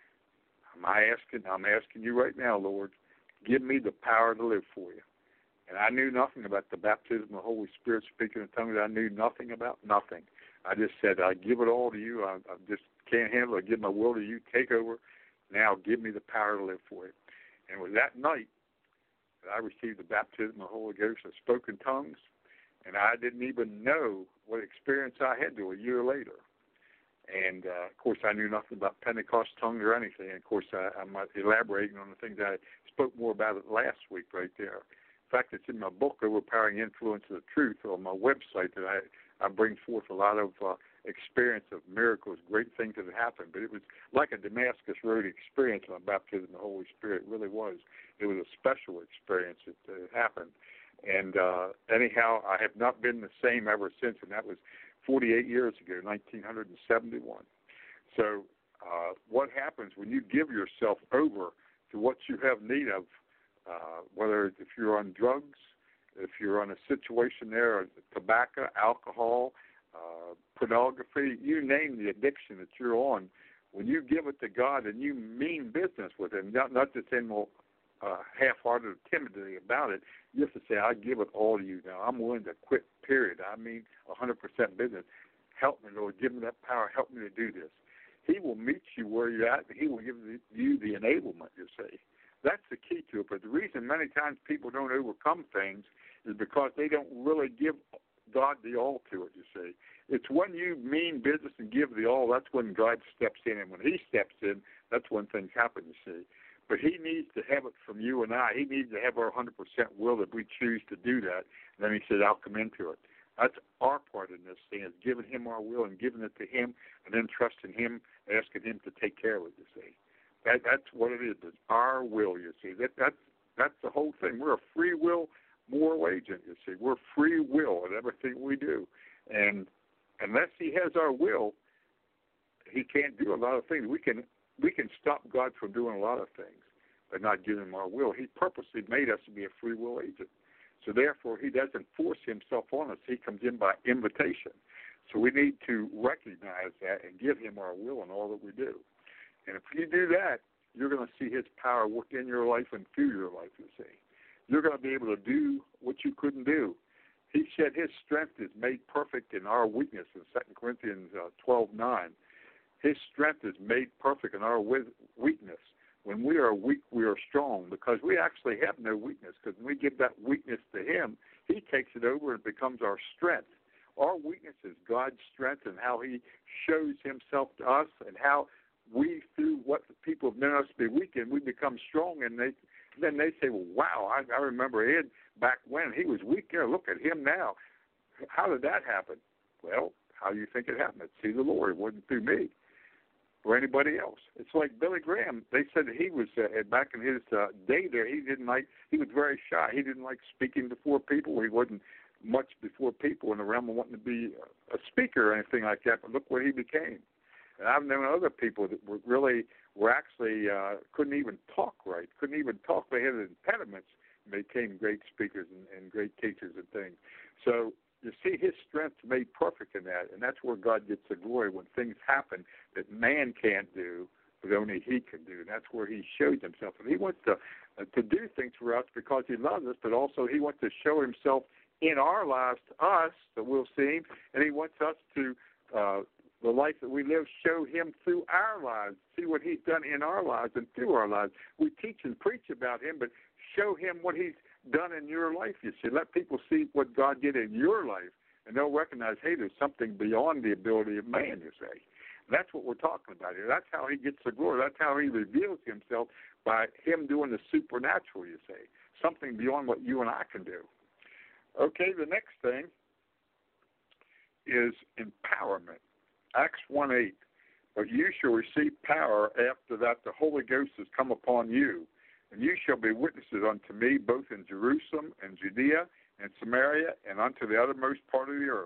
I'm asking, I'm asking you right now, Lord, give me the power to live for you. And I knew nothing about the baptism of the Holy Spirit, speaking in tongues. I knew nothing about nothing. I just said, I give it all to you. I, I just can't handle it. I give my will to you. Take over. Now give me the power to live for you. And it was that night that I received the baptism of the Holy Ghost. I spoke in tongues. And I didn't even know what experience I had till a year later. And, uh, of course, I knew nothing about Pentecost tongues or anything. And, of course, I, I'm elaborating on the things I spoke more about it last week right there. In fact, it's in my book, Overpowering Influence of the Truth, on my website that I, I bring forth a lot of uh, experience of miracles, great things that have happened. But it was like a Damascus Road experience on baptism of the Holy Spirit. It really was. It was a special experience that uh, happened. And uh, anyhow, I have not been the same ever since, and that was forty-eight years ago, nineteen seventy-one. So uh, what happens when you give yourself over to what you have need of, uh, whether if you're on drugs, if you're on a situation there, tobacco, alcohol, uh, pornography, you name the addiction that you're on, when you give it to God and you mean business with him, not, not just saying, well, uh, half-hearted or timidly about it, you have to say, I give it all to you now. I'm willing to quit, period. I mean one hundred percent business. Help me, Lord. Give me that power. Help me to do this. He will meet you where you're at, and he will give you the enablement, you see. That's the key to it. But the reason many times people don't overcome things is because they don't really give God the all to it, you see. It's when you mean business and give the all, that's when God steps in. And when he steps in, that's when things happen, you see. But he needs to have it from you and I. He needs to have our one hundred percent will that we choose to do that. And then he said, I'll come into it. That's our part in this thing, is giving him our will and giving it to him and then trusting him, asking him to take care of it, you see. That, that's what it is. It's our will, you see. That, that's, that's the whole thing. We're a free will moral agent, you see. We're free will in everything we do. And unless he has our will, he can't do a lot of things. We can we can stop God from doing a lot of things by not giving him our will. He purposely made us to be a free will agent. So therefore, he doesn't force himself on us. He comes in by invitation. So we need to recognize that and give him our will in all that we do. And if you do that, you're going to see his power work in your life and through your life, you see. You're going to be able to do what you couldn't do. He said his strength is made perfect in our weakness in Second Corinthians uh, twelve nine. His strength is made perfect in our weakness. When we are weak, we are strong, because we actually have no weakness. Because when we give that weakness to him, he takes it over and becomes our strength. Our weakness is God's strength, and how he shows himself to us, and how we, through what people have known us to be weak in, we become strong. And they then they say, well, wow, I, I remember Ed back when he was weak. Yeah, look at him now. How did that happen? Well, how do you think it happened? It's through the Lord. It wasn't through me. or anybody else. It's like Billy Graham. They said that he was, uh, back in his uh, day there, he didn't like, he was very shy. He didn't like speaking before people. He wasn't much before people in the realm of wanting to be a speaker or anything like that, but look what he became. And I've known other people that were really, were actually, uh, couldn't even talk right, couldn't even talk. They had impediments and became great speakers and, and great teachers and things. So you see his strength made perfect in that, and that's where God gets the glory when things happen that man can't do, but only he can do. And that's where he shows himself. And he wants to, uh, to do things for us because he loves us, but also he wants to show himself in our lives to us, that we'll see him, and he wants us to, uh, the life that we live, show him through our lives, see what he's done in our lives and through our lives. We teach and preach about him, but show him what he's done in your life, you see. Let people see what God did in your life, and they'll recognize, hey, there's something beyond the ability of man, you say. And that's what we're talking about here. That's how he gets the glory. That's how he reveals himself, by him doing the supernatural, you say, something beyond what you and I can do. Okay, the next thing is empowerment. Acts one eight, but you shall receive power after that the Holy Ghost has come upon you, and you shall be witnesses unto me both in Jerusalem and Judea and Samaria and unto the uttermost part of the earth.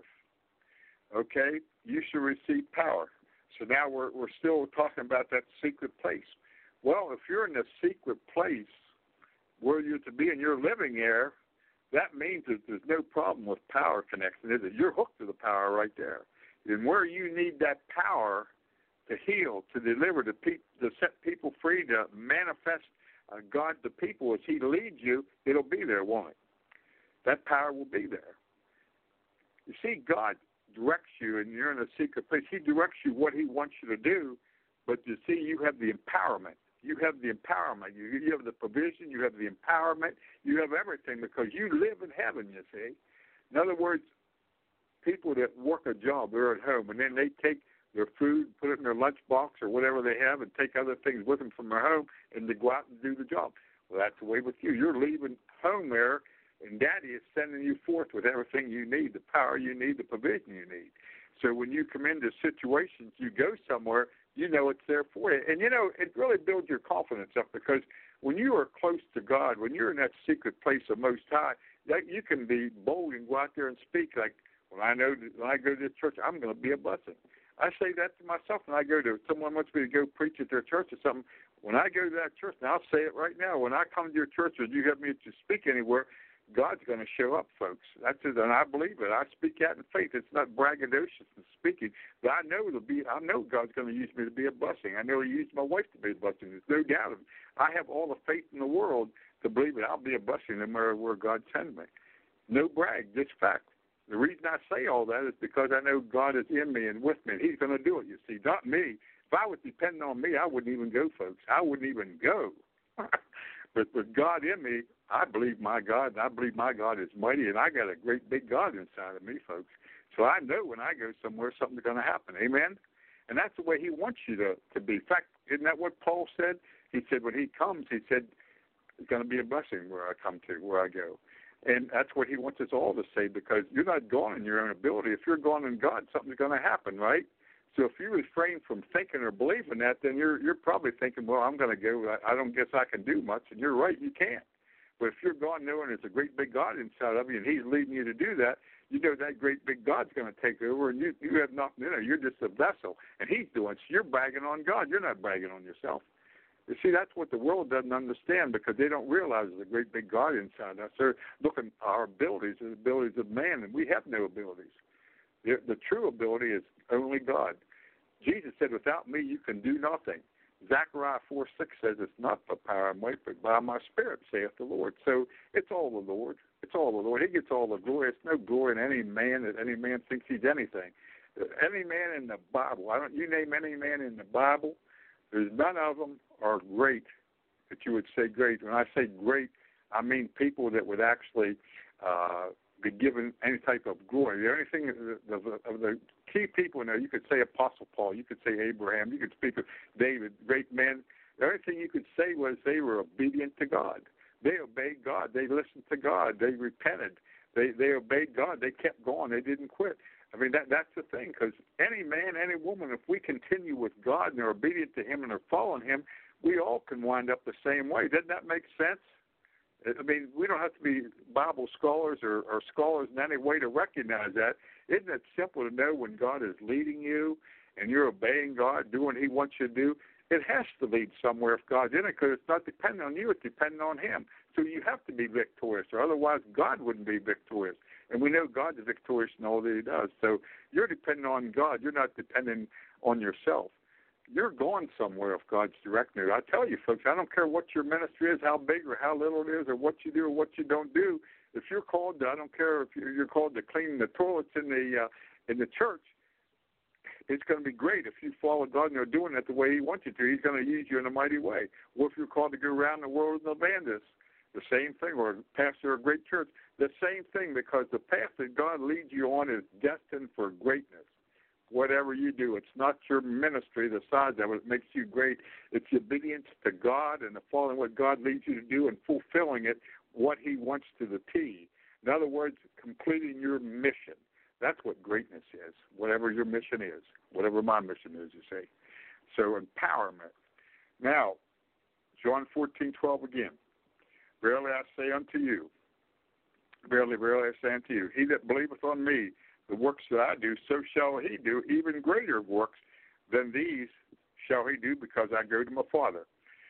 Okay, you shall receive power. So now we're, we're still talking about that secret place. Well, if you're in a secret place where you're to be and you're living there, that means that there's no problem with power connection, is it? You're hooked to the power right there. And where you need that power to heal, to deliver, to, pe- to set people free, to manifest uh, God to people as he leads you, it'll be there, won't it? That power will be there. You see, God directs you, and you're in a secret place. He directs you what he wants you to do, but you see, you have the empowerment. You have the empowerment. You, you have the provision. You have the empowerment. You have everything because you live in heaven, you see. In other words, people that work a job, they're at home, and then they take their food, put it in their lunchbox or whatever they have, and take other things with them from their home, and they go out and do the job. Well, that's the way with you. You're leaving home there, and Daddy is sending you forth with everything you need, the power you need, the provision you need. So when you come into situations, you go somewhere, you know it's there for you. And, you know, it really builds your confidence up because when you are close to God, when you're in that secret place of Most High, that you can be bold and go out there and speak like, well, I know that when I go to this church, I'm going to be a blessing. I say that to myself when I go to, someone wants me to go preach at their church or something. When I go to that church, and I'll say it right now, when I come to your church or you have me to speak anywhere, God's going to show up, folks. That's it, and I believe it. I speak out in faith. It's not braggadocious in speaking, but I know it'll be. I know God's going to use me to be a blessing. I know He used my wife to be a blessing. There's no doubt of it. I have all the faith in the world to believe that I'll be a blessing no matter where God sends me. No brag, just fact. The reason I say all that is because I know God is in me and with me, and He's going to do it, you see, not me. If I was depending on me, I wouldn't even go, folks. I wouldn't even go. But with God in me, I believe my God, and I believe my God is mighty, and I got a great big God inside of me, folks. So I know when I go somewhere, something's going to happen. Amen? And that's the way He wants you to, to be. In fact, isn't that what Paul said? He said when he comes, he said, it's going to be a blessing where I come to, where I go. And that's what He wants us all to say, because you're not going in your own ability. If you're going in God, something's going to happen, right? So if you refrain from thinking or believing that, then you're you're probably thinking, well, I'm going to go. I, I don't guess I can do much. And you're right, you can't. But if you're going knowing there's a great big God inside of you and He's leading you to do that, you know that great big God's going to take over, and you you have nothing in it. You're just a vessel, and He's doing. So you're bragging on God. You're not bragging on yourself. You see, that's what the world doesn't understand because they don't realize there's a great big God inside us. They're looking at our abilities as abilities of man, and we have no abilities. The, the true ability is only God. Jesus said, without me you can do nothing. Zechariah four six says, it's not by power and might, but by my Spirit, saith the Lord. So it's all the Lord. It's all the Lord. He gets all the glory. It's no glory in any man that any man thinks he's anything. Any man in the Bible, I don't. You name any man in the Bible, there's none of them are great that you would say great. When I say great, I mean people that would actually uh, be given any type of glory. The only thing of the, of the key people in there, you could say Apostle Paul, you could say Abraham, you could speak of David, great men. The only thing you could say was they were obedient to God. They obeyed God. They listened to God. They repented. They they obeyed God. They kept going. They didn't quit. I mean, that that's the thing, because any man, any woman, if we continue with God and are obedient to Him and are following Him, we all can wind up the same way. Doesn't that make sense? I mean, we don't have to be Bible scholars or, or scholars in any way to recognize that. Isn't it simple to know when God is leading you and you're obeying God, doing what He wants you to do? It has to lead somewhere if God's in it, because it's not dependent on you, it's dependent on Him. So you have to be victorious, or otherwise God wouldn't be victorious. And we know God is victorious in all that He does. So you're dependent on God. You're not dependent on yourself. You're going somewhere if God's directing you. I tell you, folks, I don't care what your ministry is, how big or how little it is, or what you do or what you don't do. If you're called to, I don't care if you're called to clean the toilets in the uh, in the church, it's going to be great if you follow God and you're doing it the way He wants you to. He's going to use you in a mighty way. Or if you're called to go around the world as an evangelist, the same thing, or pastor of a great church, the same thing, because the path that God leads you on is destined for greatness. Whatever you do, it's not your ministry, the size of it, makes you great. It's the obedience to God and the following what God leads you to do and fulfilling it, what He wants to the T. In other words, completing your mission. That's what greatness is, whatever your mission is, whatever my mission is, you say. So empowerment. Now, John fourteen twelve again. Verily I say unto you, verily, verily I say unto you, he that believeth on me, the works that I do, so shall he do, even greater works than these shall he do, because I go to my Father.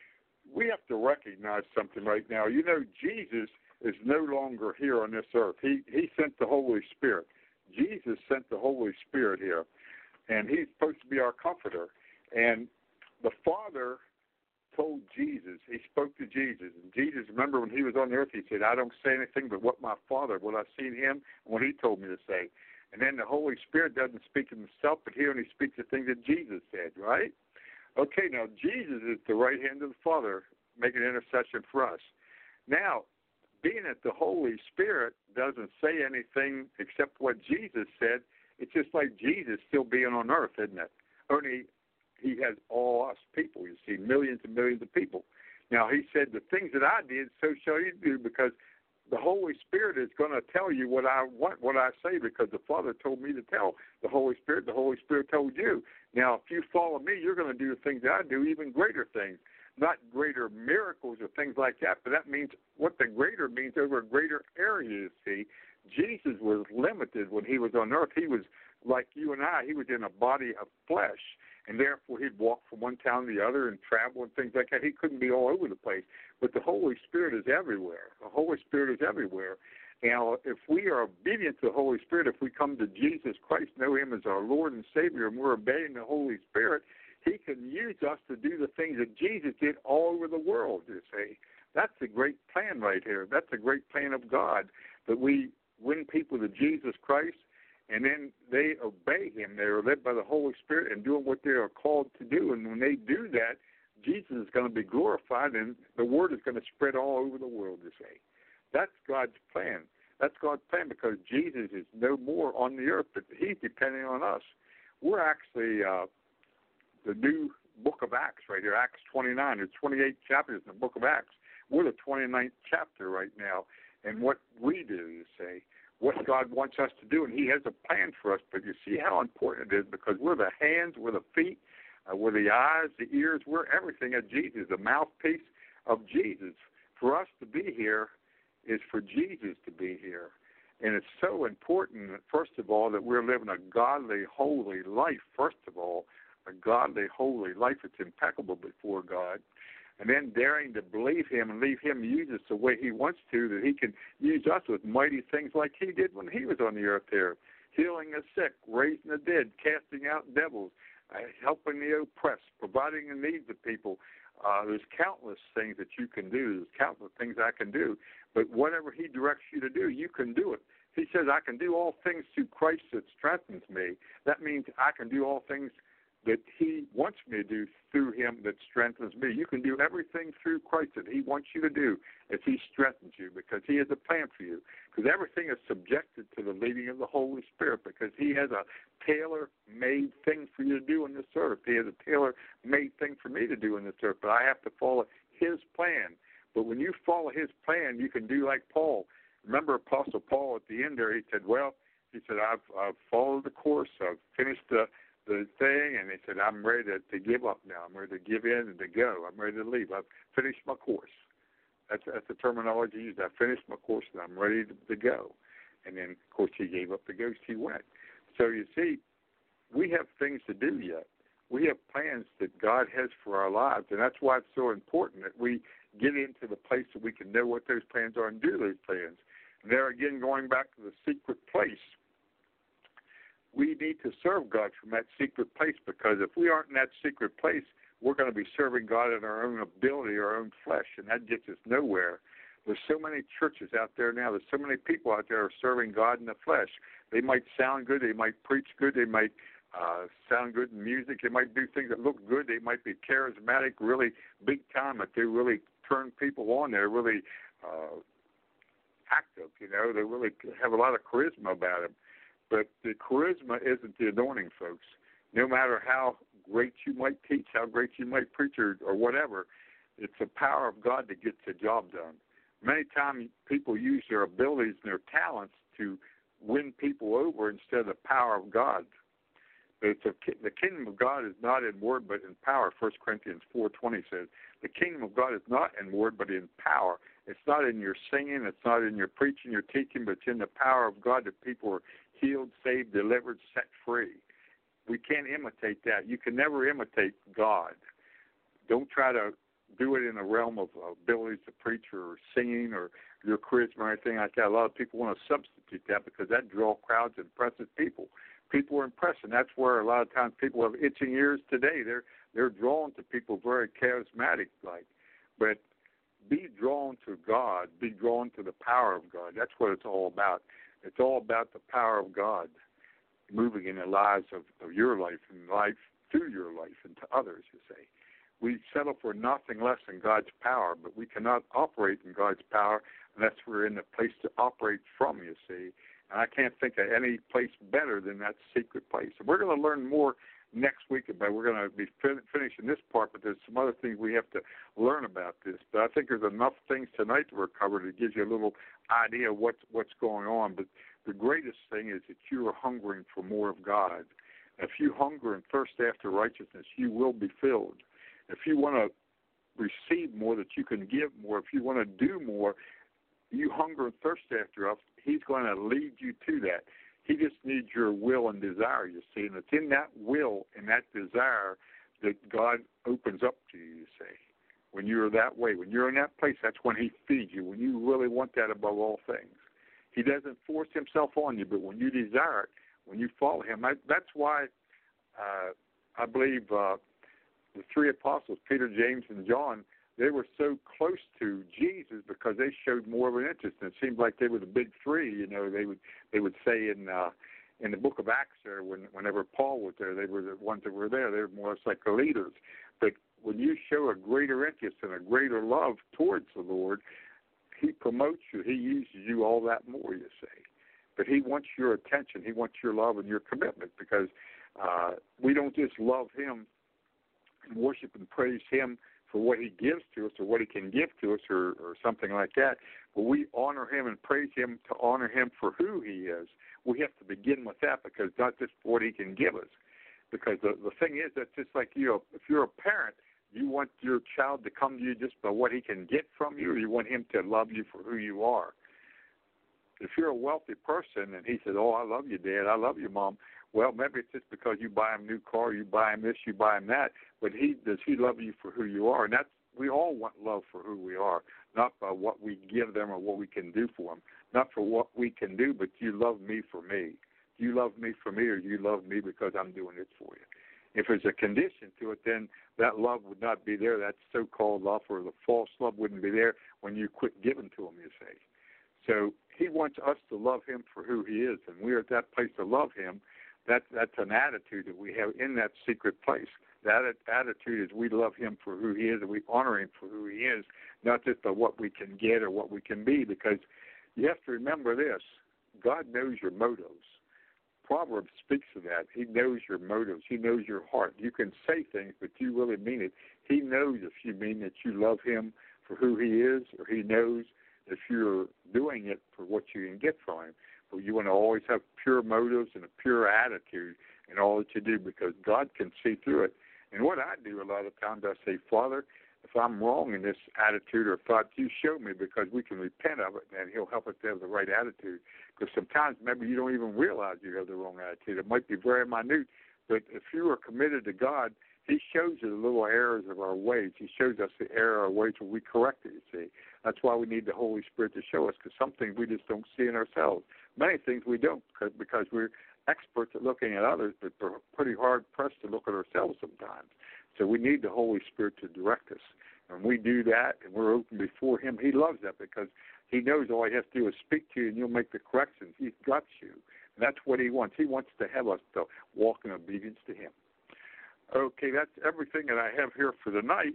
We have to recognize something right now. You know, Jesus is no longer here on this earth. He he sent the Holy Spirit. Jesus sent the Holy Spirit here, and He's supposed to be our comforter. And the Father told Jesus, He spoke to Jesus. And Jesus, remember when He was on the earth, He said, I don't say anything but what my Father, what I've seen Him, and what He told me to say. And then the Holy Spirit doesn't speak of Himself, but He only speaks the things that Jesus said, right? Okay, now Jesus is the right hand of the Father, making intercession for us. Now, being that the Holy Spirit doesn't say anything except what Jesus said, it's just like Jesus still being on earth, isn't it? Only He has all us people, you see, millions and millions of people. Now, He said, the things that I did, so shall you do, because the Holy Spirit is going to tell you what I want, what I say, because the Father told me to tell the Holy Spirit. The Holy Spirit told you. Now, if you follow me, you're going to do the things that I do, even greater things. Not greater miracles or things like that, but that means what the greater means over a greater area, you see. Jesus was limited when He was on earth. He was like you and I. He was in a body of flesh, and therefore He'd walk from one town to the other and travel and things like that. He couldn't be all over the place. But the Holy Spirit is everywhere. The Holy Spirit is everywhere. And if we are obedient to the Holy Spirit, if we come to Jesus Christ, know Him as our Lord and Savior, and we're obeying the Holy Spirit, He can use us to do the things that Jesus did all over the world, you see. That's a great plan right here. That's a great plan of God, that we win people to Jesus Christ, and then they obey Him. They are led by the Holy Spirit and doing what they are called to do. And when they do that, Jesus is going to be glorified, and the word is going to spread all over the world, you see. That's God's plan. That's God's plan, because Jesus is no more on the earth, but He's depending on us. We're actually uh, the new book of Acts right here, Acts twenty-nine. There's twenty-eight chapters in the book of Acts. We're the twenty-ninth chapter right now, and what we do, you see, what God wants us to do, and He has a plan for us. But you see how important it is, because we're the hands, we're the feet, uh, we're the eyes, the ears, we're everything of Jesus, the mouthpiece of Jesus. For us to be here is for Jesus to be here. And it's so important, first of all, that we're living a godly, holy life, first of all, a godly, holy life that's impeccable before God. And then daring to believe Him and leave Him use us the way He wants to, that He can use us with mighty things like He did when He was on the earth here, healing the sick, raising the dead, casting out devils, uh, helping the oppressed, providing the needs of people. Uh, there's countless things that you can do. There's countless things I can do. But whatever He directs you to do, you can do it. He says, I can do all things through Christ that strengthens me. That means I can do all things that He wants me to do through Him that strengthens me. You can do everything through Christ that He wants you to do if He strengthens you, because He has a plan for you. Because everything is subjected to the leading of the Holy Spirit, because He has a tailor-made thing for you to do on this earth. He has a tailor-made thing for me to do on this earth, but I have to follow His plan. But when you follow His plan, you can do like Paul. Remember Apostle Paul at the end there, he said, well, He said, I've, I've followed the course. I've finished the, the thing. And he said, I'm ready to, to give up now. I'm ready to give in and to go. I'm ready to leave. I've finished my course. That's, that's the terminology used. I finished my course and I'm ready to, to go. And then, of course, he gave up the ghost. He went. So you see, we have things to do yet. We have plans that God has for our lives, and that's why it's so important that we get into the place that we can know what those plans are and do those plans. And there again, going back to the secret place, we need to serve God from that secret place, because if we aren't in that secret place, we're going to be serving God in our own ability, our own flesh, and that gets us nowhere. There's so many churches out there now. There's so many people out there who are serving God in the flesh. They might sound good. They might preach good. They might uh, sound good in music. They might do things that look good. They might be charismatic, really big time, but they really turn people on. They're really uh, active, you know. They really have a lot of charisma about them. But the charisma isn't the anointing, folks. No matter how great you might teach, how great you might preach, or, or whatever, it's the power of God that gets the job done. Many times people use their abilities and their talents to win people over instead of the power of God. But it's a, the kingdom of God is not in word but in power. First Corinthians four twenty says, the kingdom of God is not in word but in power. It's not in your singing, it's not in your preaching, your teaching, but it's in the power of God that people are healed, saved, delivered, set free. We can't imitate that. You can never imitate God. Don't try to do it in the realm of abilities to preach or singing or your charisma or anything like that. A lot of people want to substitute that because that draws crowds and impresses people. People are impressed, and that's where a lot of times people have itching ears today. They're they're drawn to people very charismatic, like. But be drawn to God. Be drawn to the power of God. That's what it's all about. It's all about the power of God moving in the lives of, of your life and life through your life and to others, you say. We settle for nothing less than God's power, but we cannot operate in God's power unless we're in the place to operate from, you see. And I can't think of any place better than that secret place. And we're going to learn more next week about. We're going to be fin- finishing this part, but there's some other things we have to learn about this. But I think there's enough things tonight that we're covered to give you a little idea of what's, what's going on. But the greatest thing is that you are hungering for more of God. If you hunger and thirst after righteousness, you will be filled. If you want to receive more, that you can give more. If you want to do more, you hunger and thirst after us, he's going to lead you to that. He just needs your will and desire, you see. And it's in that will and that desire that God opens up to you, you see. When you're that way, when you're in that place, that's when he feeds you, when you really want that above all things. He doesn't force himself on you, but when you desire it, when you follow him, I, that's why uh, I believe uh, the three apostles, Peter, James, and John, they were so close to Jesus because they showed more of an interest. And it seemed like they were the big three. You know, they would they would say in uh, in the book of Acts there, when, whenever Paul was there, they were the ones that were there. They were more or less like the leaders. But when you show a greater interest and a greater love towards the Lord, he promotes you. He uses you all that more, you see. But he wants your attention. He wants your love and your commitment, because uh, we don't just love him and worship and praise him for what he gives to us or what he can give to us or, or something like that. But we honor him and praise him to honor him for who he is. We have to begin with that, because not just what he can give us. Because the, the thing is that just like you, if you're a parent, you want your child to come to you just by what he can get from you, or you want him to love you for who you are. If you're a wealthy person and he says, oh, I love you, Dad, I love you, Mom, well, maybe it's just because you buy him a new car, you buy him this, you buy him that, but he does he love you for who you are? And that's, we all want love for who we are, not by what we give them or what we can do for them, not for what we can do, but you love me for me. Do you love me for me, or do you love me because I'm doing it for you? If there's a condition to it, then that love would not be there. That so-called love, or the false love, wouldn't be there when you quit giving to him, you say. So he wants us to love him for who he is, and we're at that place to love him. That, that's an attitude that we have in that secret place. That attitude is we love him for who he is, and we honor him for who he is, not just by what we can get or what we can be, because you have to remember this. God knows your motives. Proverbs speaks of that. He knows your motives. He knows your heart. You can say things, but you really mean it. He knows if you mean that you love him for who he is, or he knows if you're doing it for what you can get from him. But you want to always have pure motives and a pure attitude in all that you do, because God can see through it. And what I do a lot of times, I say, Father, if I'm wrong in this attitude or thought, you show me, because we can repent of it, and he'll help us to have the right attitude. Because sometimes maybe you don't even realize you have the wrong attitude. It might be very minute, but if you are committed to God, he shows you the little errors of our ways. He shows us the error of our ways where we correct it, you see. That's why we need the Holy Spirit to show us, because some things we just don't see in ourselves. Many things we don't, because we're experts at looking at others, but we're pretty hard-pressed to look at ourselves sometimes. So we need the Holy Spirit to direct us. And we do that, and we're open before him. He loves that, because he knows all he has to do is speak to you, and you'll make the corrections. He's got you. And that's what he wants. He wants to have us to walk in obedience to him. Okay, that's everything that I have here for tonight.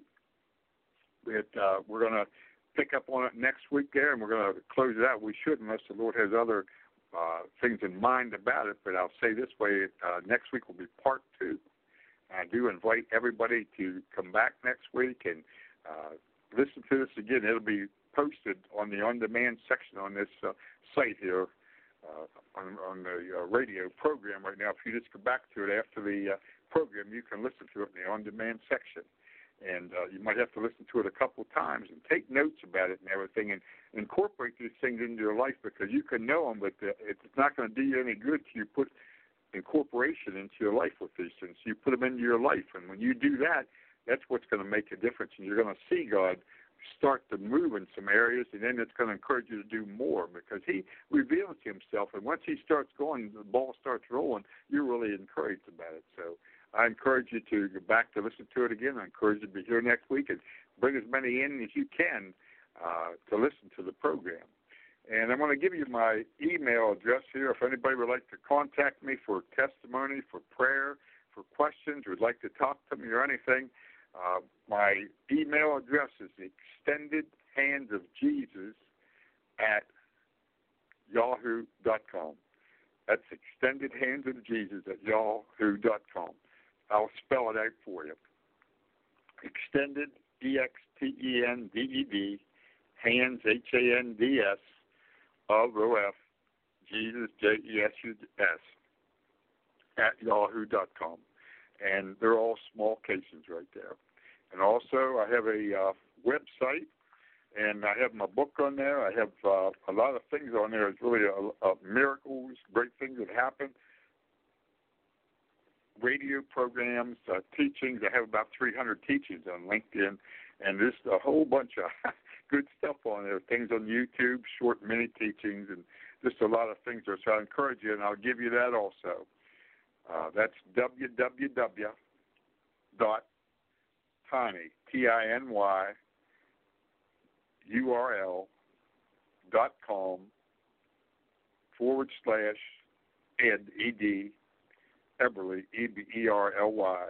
It, uh, we're going to pick up on it next week there, and we're going to close it out. We should, unless the Lord has other uh, things in mind about it. But I'll say this way, uh, next week will be part two. I do invite everybody to come back next week and uh, listen to this again. It'll be posted on the on-demand section on this uh, site here uh, on, on the uh, radio program right now. If you just go back to it after the uh, program, you can listen to it in the on-demand section. And uh, you might have to listen to it a couple of times and take notes about it and everything, and incorporate these things into your life, because you can know them, but uh, it's not going to do you any good till you put incorporation into your life with these things. You put them into your life, and when you do that, that's what's going to make a difference, and you're going to see God start to move in some areas, and then it's going to encourage you to do more, because he reveals himself, and once he starts going, the ball starts rolling, you're really encouraged about it. So I encourage you to go back to listen to it again. I encourage you to be here next week and bring as many in as you can uh, to listen to the program. And I'm going to give you my email address here. If anybody would like to contact me for testimony, for prayer, for questions, or would like to talk to me or anything, uh, my email address is extended hands of Jesus at yahoo dot com. That's extended hands of Jesus at yahoo dot com. I'll spell it out for you. Extended, E X T E N D E D, hands, H A N D S, of O F, Jesus, J E S U S, at yahoo dot com. And they're all small cases right there. And also, I have a uh, website, and I have my book on there. I have uh, a lot of things on there. It's really a, a miracles, great things that happen. Radio programs, uh, teachings. I have about three hundred teachings on LinkedIn, and there's a whole bunch of good stuff on there. Things on YouTube, short mini teachings, and just a lot of things there. So I encourage you, and I'll give you that also. Uh, that's www dot tiny, T I N Y, U R L, dot com, forward slash ed, E D, Eberly, E B E R L Y.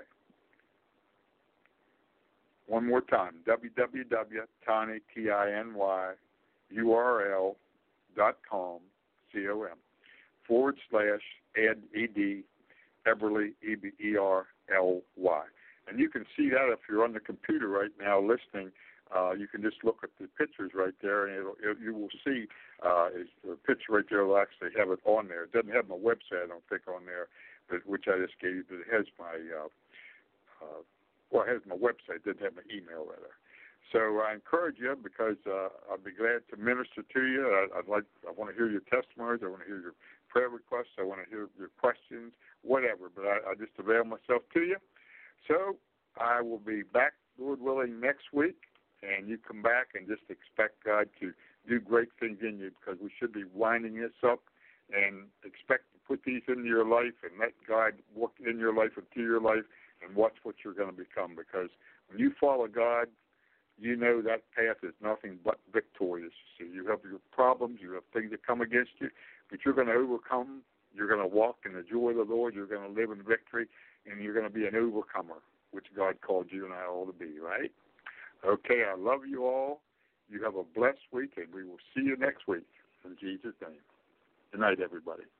One more time, www dot tiny, T I N Y, U R L, dot com, C O M, forward slash ed, E D, Eberly, E B E R L Y. And you can see that if you're on the computer right now listening. Uh, you can just look at the pictures right there, and it'll, it, you will see uh, the picture right there will actually have it on there. It doesn't have my website, I don't think, on there, but which I just gave you, but it has my, uh, uh, well, it has my website. It doesn't have my email, rather. So I encourage you, because uh, I'd be glad to minister to you. I, I'd like, I want to hear your testimonies. I want to hear your prayer requests. I want to hear your questions, whatever. But I, I just avail myself to you. So I will be back, Lord willing, next week. And you come back and just expect God to do great things in you, because we should be winding this up and expect to put these into your life and let God work in your life and through your life and watch what you're going to become. Because when you follow God, you know that path is nothing but victorious. So you have your problems, you have things that come against you, but you're going to overcome. You're going to walk in the joy of the Lord. You're going to live in victory, and you're going to be an overcomer, which God called you and I all to be, right? Okay, I love you all. You have a blessed week, and we will see you next week. In Jesus' name. Good night, everybody.